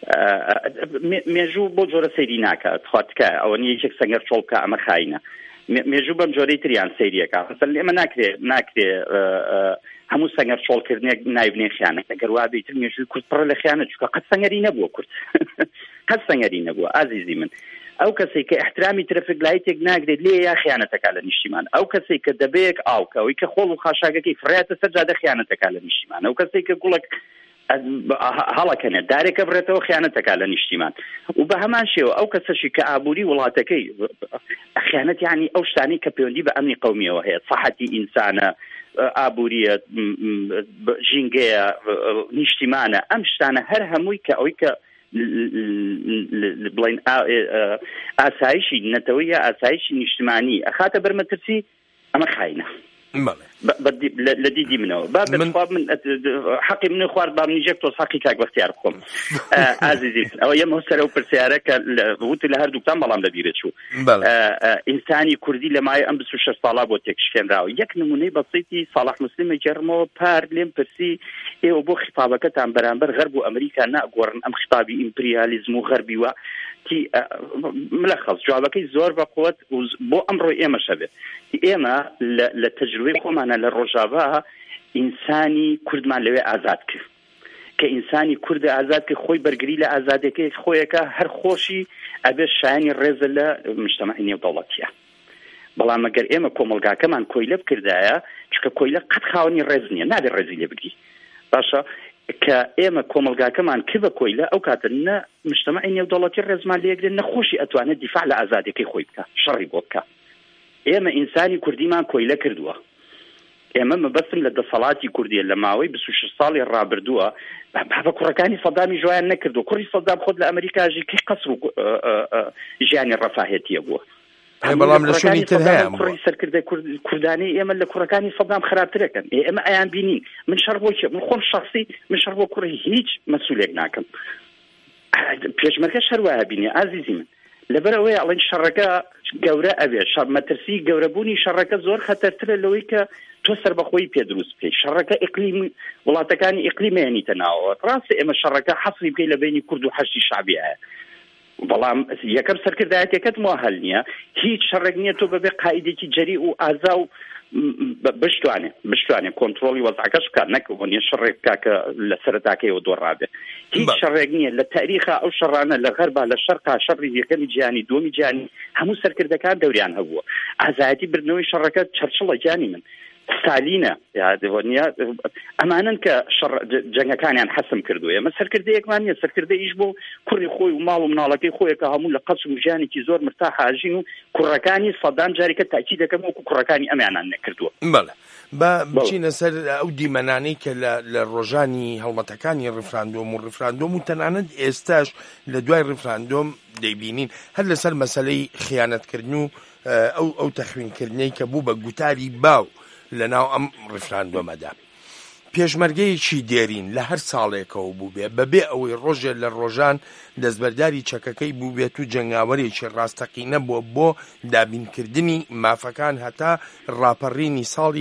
مێژوو بۆ جۆرە سەیری ناکات خواتکە ئەوە نیە یەکێک سەنگەر چۆڵ بکە ئەمە خاینە مێژوو بەم جۆرەی تریان سەیریەکە مثلا ئێمە ناکرێ هەموو سەنگەر چۆڵکردنێک نایبنێ خیانەت ئەگەر وا بیتر مێژووی کورد پڕە لە خیانەت چووکە قەت سەنگەری نەبووە کورد قەت سەنگەری نەبووە ئازیزی من ئەو کەسێک کە احترامی ترەفیک لایتێک ناگرێت لێ یا خیانەتەکە لە نیشتیمان ئەو کەسێک کە دەبەیەک ئاوکەوەی کە خۆڵ و خاشاگەکەی فڕاتە سەر جادە خیانەتەکە لە نیشتیمان ئەو کەسێک کە گوڵک هەڵەکەنێت دارێکە بڕێتەوە خیانەتەکە لە نیشتیمان و بە هەمان شێوە ئەو کەسەشی کە ئابووری وڵاتەکەی خیانەت یعنی ئەو شتانی کە پەیوەندی بە ئەمنی قەومیەوە هەیە سەحەتی ئینسانە ئابووریە ژینگەیە نیشتیمانە ئەم شتانە هەر هەمووی کە ئەوەی کە بڵین ئاسایشی نەتەوەی یا ئاسایشی نیشتیمانی ئەخاتە بەرمەترسی ئەمە خاینە لە دیدی منەوە من حەقی من خوارد با منیژێک تۆز حەقی کاک بەختیار بخۆم ئازیزی ئەوە یەمە سەرە و پرسیارە کە وتی لە هەردووکتان بەڵام لەبیرە چوو ئینسانی کوردی لە مایە ئەم 26 ساڵا بۆ تێکشکێنراوە یەک نمونەی بەسیتی ساڵح مسلمی جەرمەوە پار لێم پرسی ئێوە بۆ خیتابەکەتان بەرامبەر غەرب و ئەمریکا ناگۆڕن ئەم خیتابی ئیمپریالیزم و غەربی وە ملخص جوابەکەی زۆر بەقوت بۆ ئەمڕۆی ئێمە شەبێت ئێمە لە تەجروبەی خۆمانە لە ڕۆژاوا ئینسانی کوردمان لەوێ ئازاد کرد کە ئینسانی کورد ئازاد کرد خۆی بەرگری لە ئازادەکەی خۆیەکە هەر خۆشی ئەبێ شایانی ڕێزە لە مجتەمەعی نێودەوڵەتیە بەڵام ئەگەر ئێمە کۆمەلگاکەمان کۆیلە بکردایە چکە کۆیلە قەت خاوەنی ڕێز نییە نابێت ڕێزی لێ بگری باشە کە ئێمە کۆمەلگاکەمان کردە کۆیلە ئەو کاتە نە مجتەمەعی نێودەوڵەتی ڕێزمان لێگرێت نەخۆشی ئەتوانێت دیفاع لە ئازادەکەی خۆی بکە شەڕی بۆ بکە ئێمە ئینسانی کوردیمان کۆیلە کردووە ئێمە مەبەستم لە دەسەڵاتی کوردیە لە ماوەی 26 ساڵی ڕابردووە بە کوڕەکانی سەدامی ژوایان نەکردو کوڕی سەدام خۆت لە ئەمریکاژی کەی قەسر و ژیانی ڕەفاهێتیە بووە بەڵام لە شوێنی تر هەیە کوڕی سەرکردە کوردانی ئێمە لە کوڕەکانی سەدام خراپترەکەن ئێمە ئەیان بینین من شەڕ بۆ من خۆم شخصی من شەڕ بۆ کوڕی هیچ مەسئولێک ناکەم پێشمەرگە شەر وایە بینی ئازیزی من لەبەرەوەی ئەڵێن شەڕەکە گەورە ئەوێ مەترسی گەورەبوونی شەڕەکە زۆر خەتەرترە لەوەی کە تۆ سەربەخۆی پێدروست بکەی شەڕەکە ئیقلیم وڵاتەکانی ئیقلیمێنیتە ناوەوە ڕاستە ئێمە شەڕەکە حەسری بکەی لە بینی کورد و حەشتی شعبی هەیە بەڵام یەکەم سەرکردایەتێکت وە هەل نییە هیچ شەڕێک نییە تۆ بەبێ قاعیدێکی جەری و ئازا و بشتوانێ کۆنتڕۆڵی وەزعەکەش بکات نەکەوە شەڕێک کاکە لە سەرەتاکەیەوە دۆڕابێ هیچ شەڕێک نییە لە تاریخا ئەو شەڕانە لە غەربا لە شەرقا شەڕی یەکەمی جیهانی دووەمی جیهانی هەموو سەرکردەکان دەوریان هەبووە ئازادی بردنەوەی شەڕەکە چەرچڵە جانی من ستالینە یادوانیا ئەمانن کە جەنگەکانیان حەسم کردووە ئێمە سەرکردەیەکمان نیە سەرکردەیش بۆ کوڕی خۆی و ماڵ و مناڵەکەی خۆیەکە هەموو لە قەچ و ژیانێکی زۆر مرتاح ئاژین و کوڕەکانی سەدام جارێکە تاکید دەکەم وەکو کوڕەکانی ئەمیانان نەکردووە بەڵێ بچینە سەر ئەو دیمەنانەی کە لە ڕۆژانی هەڵمەتەکانی ڕفراندۆم و ڕفراندۆم و تەنانەت ئێستاش لە دوای ڕفراندۆم دەیبینین هەر لەسەر مەسەلەی خیانەتکردن و ئەو تەخوینکردنەی کە بوو بە گوتاری باو لە ناو ئەم ڕفراندۆمەدا پێشمەرگەیەکی دێرین لە هەر ساڵێکەوە بوو بێ بەبێ ئەوەی ڕۆژێ لە ڕۆژان دەستبەرداری چەکەکەی بوو بێت و جەنگاوەرێکی ڕاستەقینە بووە بۆ دابینکردنی مافەکان هەتا ڕاپەڕینی ساڵی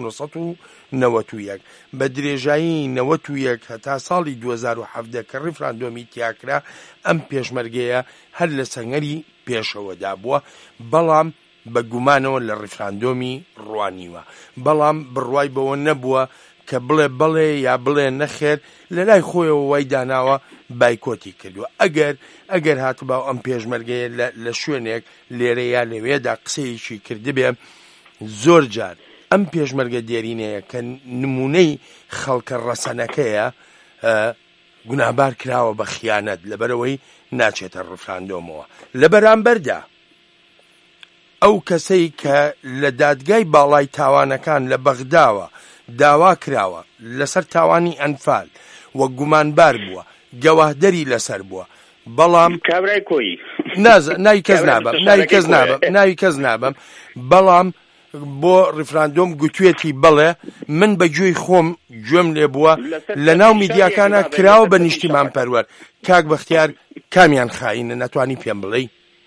1991 بە درێژایی 91 هەتا ساڵی 2017 کە ڕیفراندۆمی تیاکرا ئەم پێشمەرگەیە هەر لە سەنگەری پێشەوەدا بووە بەڵام بە گومانەوە لە ڕیفراندۆمی ڕوانیوە بەڵام بڕوای بەوە نەبووە کە بڵێ بڵێ یا بڵێ نەخێر لە لای خۆیەوە وای داناوە بایکۆتی کردووە ئەگەر هاتباو ئەم پێشمەرگەیە لە شوێنێک لێرە یا لەوێدا قسەیەکی کردبێ زۆر جار ئەم پێشمەرگە دێرینەیە کە نمونەی خەڵکە ڕەسەنەکەیە گونابار کراوە بە خیانەت لەبەرەوەی ناچێتە ڕیفراندۆمەوە لە بەرامبەردا ئەو کەسەی کە لە دادگای باڵای تاوانەکان لە بەغداوە داوا کراوە لەسەر تاوانی ئەنفال وە گومانبار بووە گەواهدەری لەسەر بووە بەڵام کابرای کۆی ناوی کەس نابم بەڵام بۆ ڕیفراندۆم گوتوێتی بڵێ من بەگوێی خۆم گوێم لێ بووە لە ناو میدیاکانە کراوە بە نیشتیمان پەروەر کاک بەختیار کامیان خاینە نەتوانی پێم بڵێ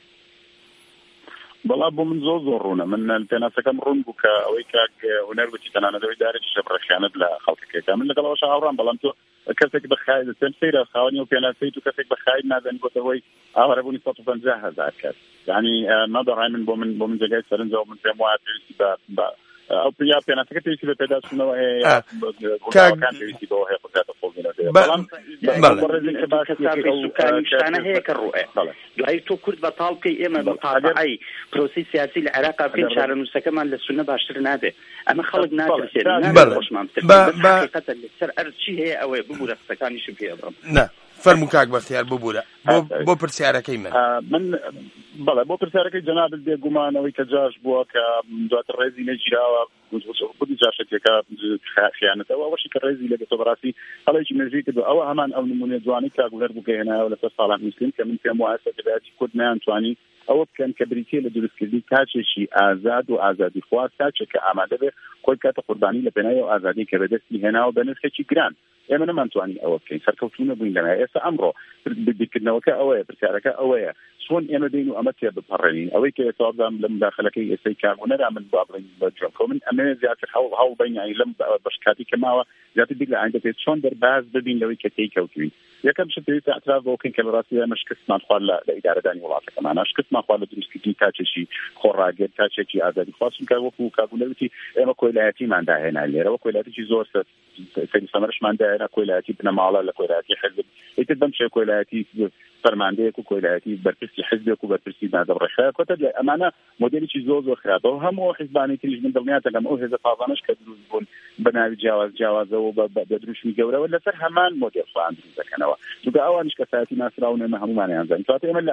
بەڵا بۆ من زۆر ڕوونە من پێناسەکەم ڕوون بوو کە ئەوەی کاک هونەر گوتی تەنانەتەوەی دارێکی شەبڕەخیانەت لە خەڵکەکەیدا من لەگەڵەوەش هاوڕام بەڵام تۆ کەسێک بەخای دەچێن سەیرە خاوەنی و پێناسەی تو کەسێک بەخای نازانی بۆتەوەی ئاوارەبوونی 150,000 کەس یعنی نادەڕای من بۆ من جێگای سەرنجەوە من پێم وایە پێویستی بە ئەو یا پێناسەکە پێویستی بە پێداچوونەوە هەیە گوڵاوەکان پێویستی بەوە هەیە بکاتە خۆڵبێنەوە بەڵام شتانە هەیە کە ڕوئێ دوایی تۆ کورد بە تاڵ بکەی ئێمە بە قاطعی پرۆسی سیاسی لە عێراقا بکەین چارەنووسەکەمان لە سونە باشتر نابێ ئەمە خەڵک ناترسێت ڕۆژمان حقیقەتەن لەسەر ئەرز چی هەیە ئەوەیە ببوورە قسەکانیشم پێ بڕم فەرموو کاک بەختیار ببوورە بۆ پرسیارەکەی من بەڵێ بۆ پرسیارەکەی جەناب بێگومانەوەی کە جاش بووە کە دواتر ڕێزی نەگیراوە خودی جاشێکەکە خیانەتەوە ئەوەشی کە ڕێزی لەگەتۆ بەڕاستی هەڵێکی مێژووی کردو ئەوە هەمان ئەو نمونێ جوانی کاگولەر بووکەهێنایەوە لەسەر ساڵات مسلیم کە من پێم وایە سەکرایەتی کورد نەیانتوانی ئەوە بکەن کە بریتیە لە دروستکردنی تاچێکی ئازاد و ئازادی خواز تاچێک کە ئامادە بێ خۆی کاتە قوربانی لە پێناوی ئەو ئازادی کە بەدەستی هێناوە بە نرخێکی گران ئێمە نەمانتوانی ئەوە بکەین سەرکەوتوو نەبووین لەمە ئێستا ئەمڕۆ بیرکردنەوەکە ئەوەیە پرسیارەکە ئەوەیە چۆن ئێمە دێین و ئەمە تێ بپەڕێنین ئەوەی کە ئێستا لە مداخلەکەی ئێستای کاربوونەرا من بابڕین بە جۆکۆ من ئەمە زیاتر هەوڵ بەینایی لەم بەشکاتی کە ماوە زیاتر دیگ لە ئایندا پێ چۆن دەرباز ببین لەوەی کە تێی کەوتوین یەکەم شت پێویستە اعتراف بۆکەین کە بەڕاستی ئێمە شکستمان خوارد لە ئیدارەدانی وڵاتەکەمانە شکستمان خوارد لە دروستکردنی تاچێکی خۆڕاگەر تاچێکی ئازادی خواستم کە وەکو کابوونەوتی ئێمە کۆیلایەتیمان داهێنا لێرەوە کۆیلایەتێکی زۆر سەری سەمەرشمان داهێنا کۆیلایەتی بنەماڵە لە کۆیلایەتی حزب ئیتر بەم شێ کۆیلایەتی فەرماندەیەک و کۆیلایەتی بەرپرسی حزبێک و بەرپرسی نادەڕێخەیە کۆتە ئەمانە مۆدێلێکی زۆر خراپەوە هەموو حیزبانی تریش من دڵنیاتەکەم ئەو هێزە تازانەش کە دروست بوون بە ناوی جیاوازەوە بە دروشمی گەورەوە لەسەر هەمان مۆدێل خۆیان دروست دەکەنەوە دوگە ئەوانش کە سایەتی ناسراون ئێمە هەمومانیان زانین کاتە ئێمە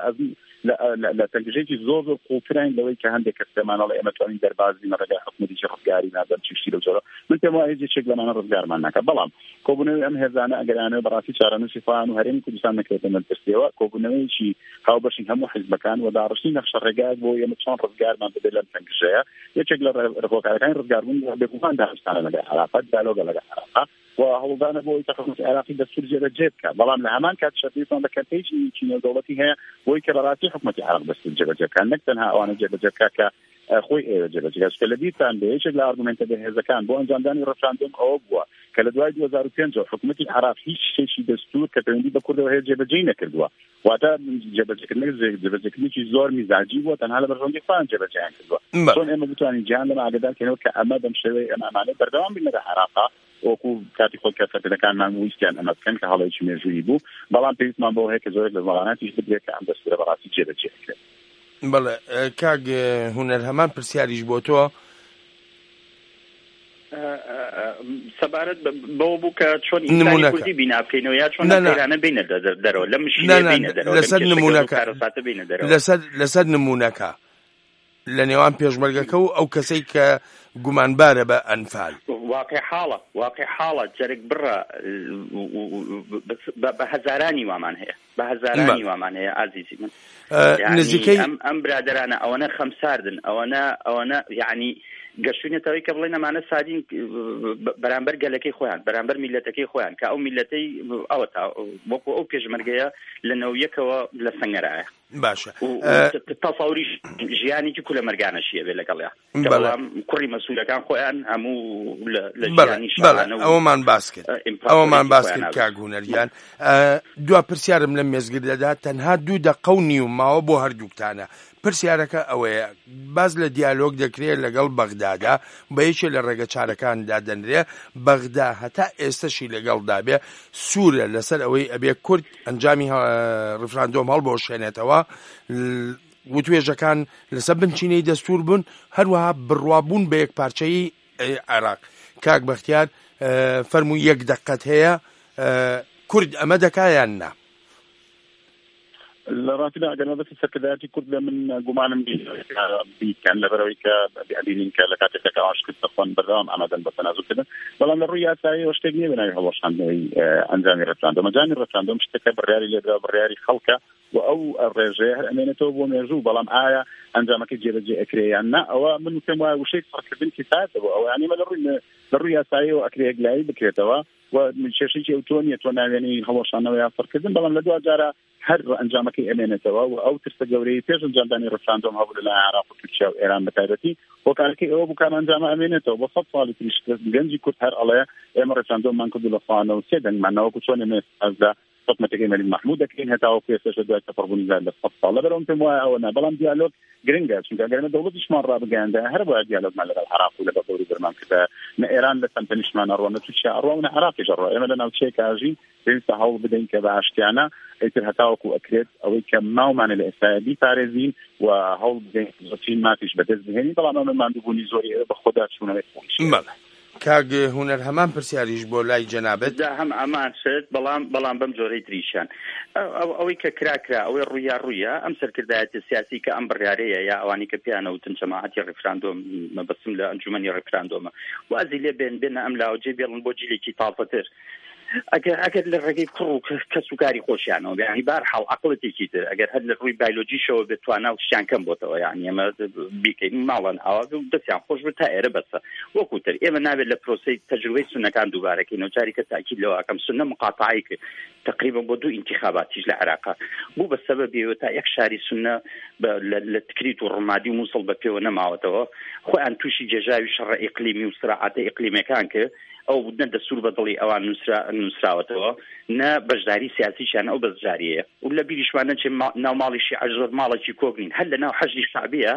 لە تەنگژێکی زۆر قوڵترین لەوەی کە هەندێک کەس پێمانەڵێ ئێمە توانین دەربازی مەڕێگای حکومەتیی ڕزگاری نازانم چی لەو جۆرە من پێم وایە هیچێک لەمانە ڕزگارمان ناکە بەڵام کۆبوونەوەی ئەم هێزانە ئەگەرانەوە بەڕاستی چارەنووسی خۆیان و هەرێمی کوردستان نەکرێتە مەترسیەوە کۆبوونەوەیکی هاوبەشی هەموو حیزبەکان و داڕشتی نەخشە ڕێگایەک بۆ ئێمە چۆن ڕزگارمان بدەێت لەم تەنگژەیە یەکێک لە ڕێکۆکارەکانی ڕزگاربوون بێگومان داهستانە لەگەڵ عراقات دالۆگە لەگەڵ عراق و هەوڵدانە بۆی تەخەمەتی عراقی دەستور جێبەجێ بکات بەڵام لە هەمان کات شەرطیتان بە کەمپێیجی نێودەوڵەتی هەیە بۆی کە بەڕاستی حکومەتی عراق دەستور جێبەجێ بکات نەک تەنها ئەوانە جێبەجێ بکات کە خۆی ئێوە جێبەجێ کە لە بیرتان بێ یەکێک لە ئارگومنتە بەهێزەکان بۆ ئەنجامدانی ڕەفراندۆم ئەوە بووە کە لە دوای 2005 حکومەتی عراق هیچ شتێکی دەستور کە پەیوەندی بە کوردەوە هەیە جێبەجێ نەکردووە واتە جێبەجێکردنێکی زۆر میزاجی بووە تەنها لە بەرژەوەندی خۆیان جێبەجێیان کردووە چۆن ئێمە بتوانین جیهان لەمە ئاگادارکەینەوە کە ئەمە بەم شێوەیە ئەمانە بەردەوام بین لە عراقا وەکو کاتی خۆی کەسەکەەکانمان ویستیان ئەمە بکەن کە هەڵەیەکی مێژووی بوو بەڵام پێویستمان بۆ هەیە کە زۆرێک لە وڵاناتیش بێت کە ئەم دەستورە بەڕاستی جێبەجێ بکرێت بەڵێ کاک هونەر هەمان پرسیاریش بۆ تۆ سەبارەت بەوە بوو کە چۆن ئینسانی کوردی بینا بکەینەوە یا چۆن قەیرانە بینە دەرەوە لە مشکلە بینە دەرەوە لەسەر نمونەکە لەسەر نمونەکە لە نێوان پێشمەرگەکە و ئەو کەسەی کە گومانبارە بە ئەنفال واقع حاڵە جەرێک بڕە بە هەزارانی وامان هەیە ئازیزی من نزیکەی ئەم برادرانە ئەوەنە خەمساردن ئەوەنە یعنی گەشتوونێتەوەی کە بڵێن ئەمانە سادین بەرامبەر گەلەکەی خۆیان بەرامبەر میلەتەکەی خۆیان کە ئەو میلەتەی ئەوە تا وەکو ئەو پێشمەرگەیە لە نەویەکەوە لە سەنگەرایە باشە تەفاوری ژیانێکی کولە مەرگانەشیە بێ لەگەڵیا بەڵام کوڕی مەسوولەکان خۆیان هەموو لە ژیانی شانەوە ئەوەمان باس کرد کاگونەریان دوا پرسیارم لە مێزگردەدا تەنها 2 دقە و نیو ماوە بۆ هەردووکتانە پرسیارەکە ئەوەیە باز لە دیالۆگ دەکرێت لەگەڵ بەغدادا بە یەکێ لە ڕێگە چارەکاندا دەنرێ بەغدا هەتا ئێستاشی لەگەڵدا بێ سوورە لەسەر ئەوەی ئەبێ کورد ئەنجامی ڕفراندۆم هەڵبۆشێنێتەوە وتوێژەکان لەسەر بنچینەی دەستور بوون هەروەها بڕوابوون بە یەک پارچەی عێراق کاک بەختیار فەرمووی 1 دقەت هەیە کورد ئەمە دەکایان نا لە ڕاستیدا ئەگەر بەس سەرکردایەتی کورد لە من گومانم بیکەن لەبەرەوەی کە بێعدینین کە لە کاتێکەکە ئاشکرد دەخۆن بەردەوام ئامادەن بە تەنازوکردن بەڵام لە ڕووی یاساییەوە شتێک نییە بەناوی هەڵوەشاندنەوەی ئەنجامی ڕەفراندۆم ئەنجامی ڕەفراندۆم شتێکە بڕیاری لێدرا بڕیاری خەڵکە و ئەو ڕێژەیە هەر ئەمێنێتەوە بۆ مێژوو بەڵام ئایا ئەنجامەکەی جێبەجێ ئەکرێ یان نا ئەوە من پێم وایە وشەی سەرکردن کفایەتەوە ئەوە یانیمە لە ڕووی یاساییەوە ئەکرێ یەکلایی بکرێتەوە و کێشەیەکی ئەو تۆ نیە تۆ ناوێنەی هەڵوەشانەوە یا سەرکردن بەڵام لە دوا جارە هەر ئەنجامەکەی ئەمێنێتەوە و ئەو ترسە گەورەی پێش ئەنجامدانی ڕەفراندۆم هەبوو لە عێراق و تورکیا و ئێران بەتایبەتی هۆکارەکەی ئەوە بوو کە ئەنجامە ئەمێنێتەوە بە 100 ساڵی تریش گەنجی کورد هەر ئەڵەیە ئێمە ڕەفراندۆممان کردو لە خانەوە 3 دەنگمانەوەکو چۆن ئێمە ئەزدا خدمەتەکەی مەلک محمود دەکەین هەتاوە پێشەش دوای تەفەڕبوونی لە 100 ساڵ لەبەرەوەم پێم وایە ئەوە نا بەڵام دیالۆگ گرنگە چونکە ئەگەرمە دەوڵەتیشمان ڕابگەیاندە هەر بۆیە دیالۆگمان لەگەڵ عێراق و لەگەڵ دەوری بەرمان کردە نە ئێران لە تەمتەنیشمان ئەڕۆ نە تورکیا ئەڕۆ و نە عێراقیش ئەڕۆ ئێمە لە ناوچەیەک ئاژین پێویستە هەوڵ بدەین کە بە ئاشتیانە ئیتر هەتاوەکو ئەکرێت ئەوەی کە ماومانە لە ئێستاە بیپارێزین و هەوڵ بدەین زۆرین مافیش بەدەست بهێنین بەڵام ئەمە ماندووبوونی زۆری بە خۆدا چوونەوەی خۆش کاگ هونەر هەمان پرسیاریش بۆ لای جەنابەت هەم ئەمان شت بەڵام بەم جۆرەی تریشان ئەوەی کە کراکرا ئەوەی ڕوویە ئەم سەرکردایەتە سیاسی کە ئەم بڕیارەیە یا ئەوانی کە پیانەوتن جەماعەتی ڕێفراندۆم مەبەستم لە ئەنجومەنی ڕێفراندۆمە وازی لێ بێنە ئەم لاوجێ بێڵن بۆ جیلێکی تاڵپەتر ئەگەر لە ڕێگەی کوڕ و کەسوکاری خۆشیانەوە یعنی بارحاڵ عەقڵێکی تر ئەگەر هەر لە ڕووی بایۆلۆژیشەوە بێت توانە شتیان کەم بۆتەوە یعنی ئێمە بیکەین ماڵن ئاوا دەستیان خۆش بێت تا ئێرە بەسە وەکوتر ئێمە نابێت لە پرۆسەی تەجروبەی سونەکان دووبارەکەینەوە جاری کە تاکید لەوە ئەکەم سونە مقاطعی کرد تقریبا بۆ 2 انتخاباتیش لە عێراق بوو بە سەبەبیەوە تا یەک شاری سونە لە تکریت و ڕمادی و مووسڵ بە پێوە نەماوەتەوە خۆیان تووشی جێژاوی شەڕە ئیقلیمی و سراعاتە ئیقلیمەکان کرد ئەو نە دەستور بەدڵی ئەوان نووسراوەتەوە نە بەشداری سیاسیشان ئەو بەشداریەیە و لە بیریشمانە چێ ناو ماڵیشی عەجزۆر ماڵێکی کۆبنین هەر لە ناو حەشری شعبیە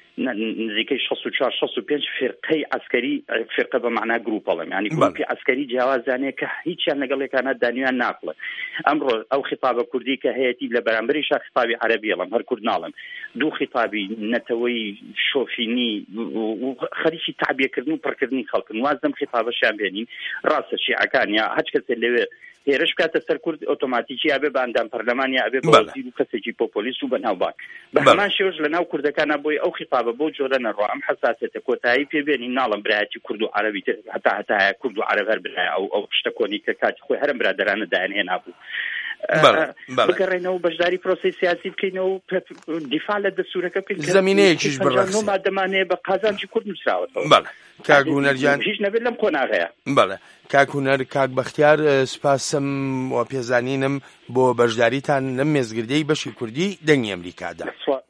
نزیکەی 64-65 فرقەی عسکەری فرقە بە معنای گروپەڵم ینی گروپی عسکەری جیاوازانەیە کە هیچیان لەگەڵ یەکانە دانیویان ناکڵێ ئەمڕۆ ئەو خیتابە کوردی کە هەیەی لە بەرامبەری شا خیتابی عەرەبیەڵم هەر کورد ناڵم دوو خیتابی نەتەوەی شۆفینی و خەریکی تعبیەکردن و پڕکردنی خەڵکن وازدەم خیتابەشیان بێنین ڕاستە شیعەکان یا هەچ کەسێک لەوێ هێرش کاتە سەر کورد ئۆتۆماتیکی ئەبێ بە ئەندام پەرلەمانی ئەبێ بە وەزیر و کەسێکی پۆپۆلیس و بەناوبانگ بە هەمان شێوەش لە ناو کوردەکانە بۆی ئەو خیتابە بۆ جۆرە نەڕۆ ئەم حەساسیەتە کۆتایی پێبێنین ناڵم برایەتی کورد و عەرەبی تر هەتا کورد و عەرەب هەر برایە ئەو شتە کۆنی کە کاتی خۆی هەرم برادەرانە دایانهێنا بوو بگەڕێنەوە بەشداری پرۆسی سیاسی بکەینەوە دیفاع لە دەستورەکە بکەین زمینەیەکیش بەڕێز مادەمانەیە بە قازانجی کورد نووسراوەتەوە بەڵێ کاک هونەرجان هیچ نەبێت لەم قۆناغەیە بەڵێ کاک هونەر کاک بەختیار سپاسم و پێزانینم بۆ بەشداریتان لەم مێزگردەی بەشی کوردی دەنگی ئەمریکادا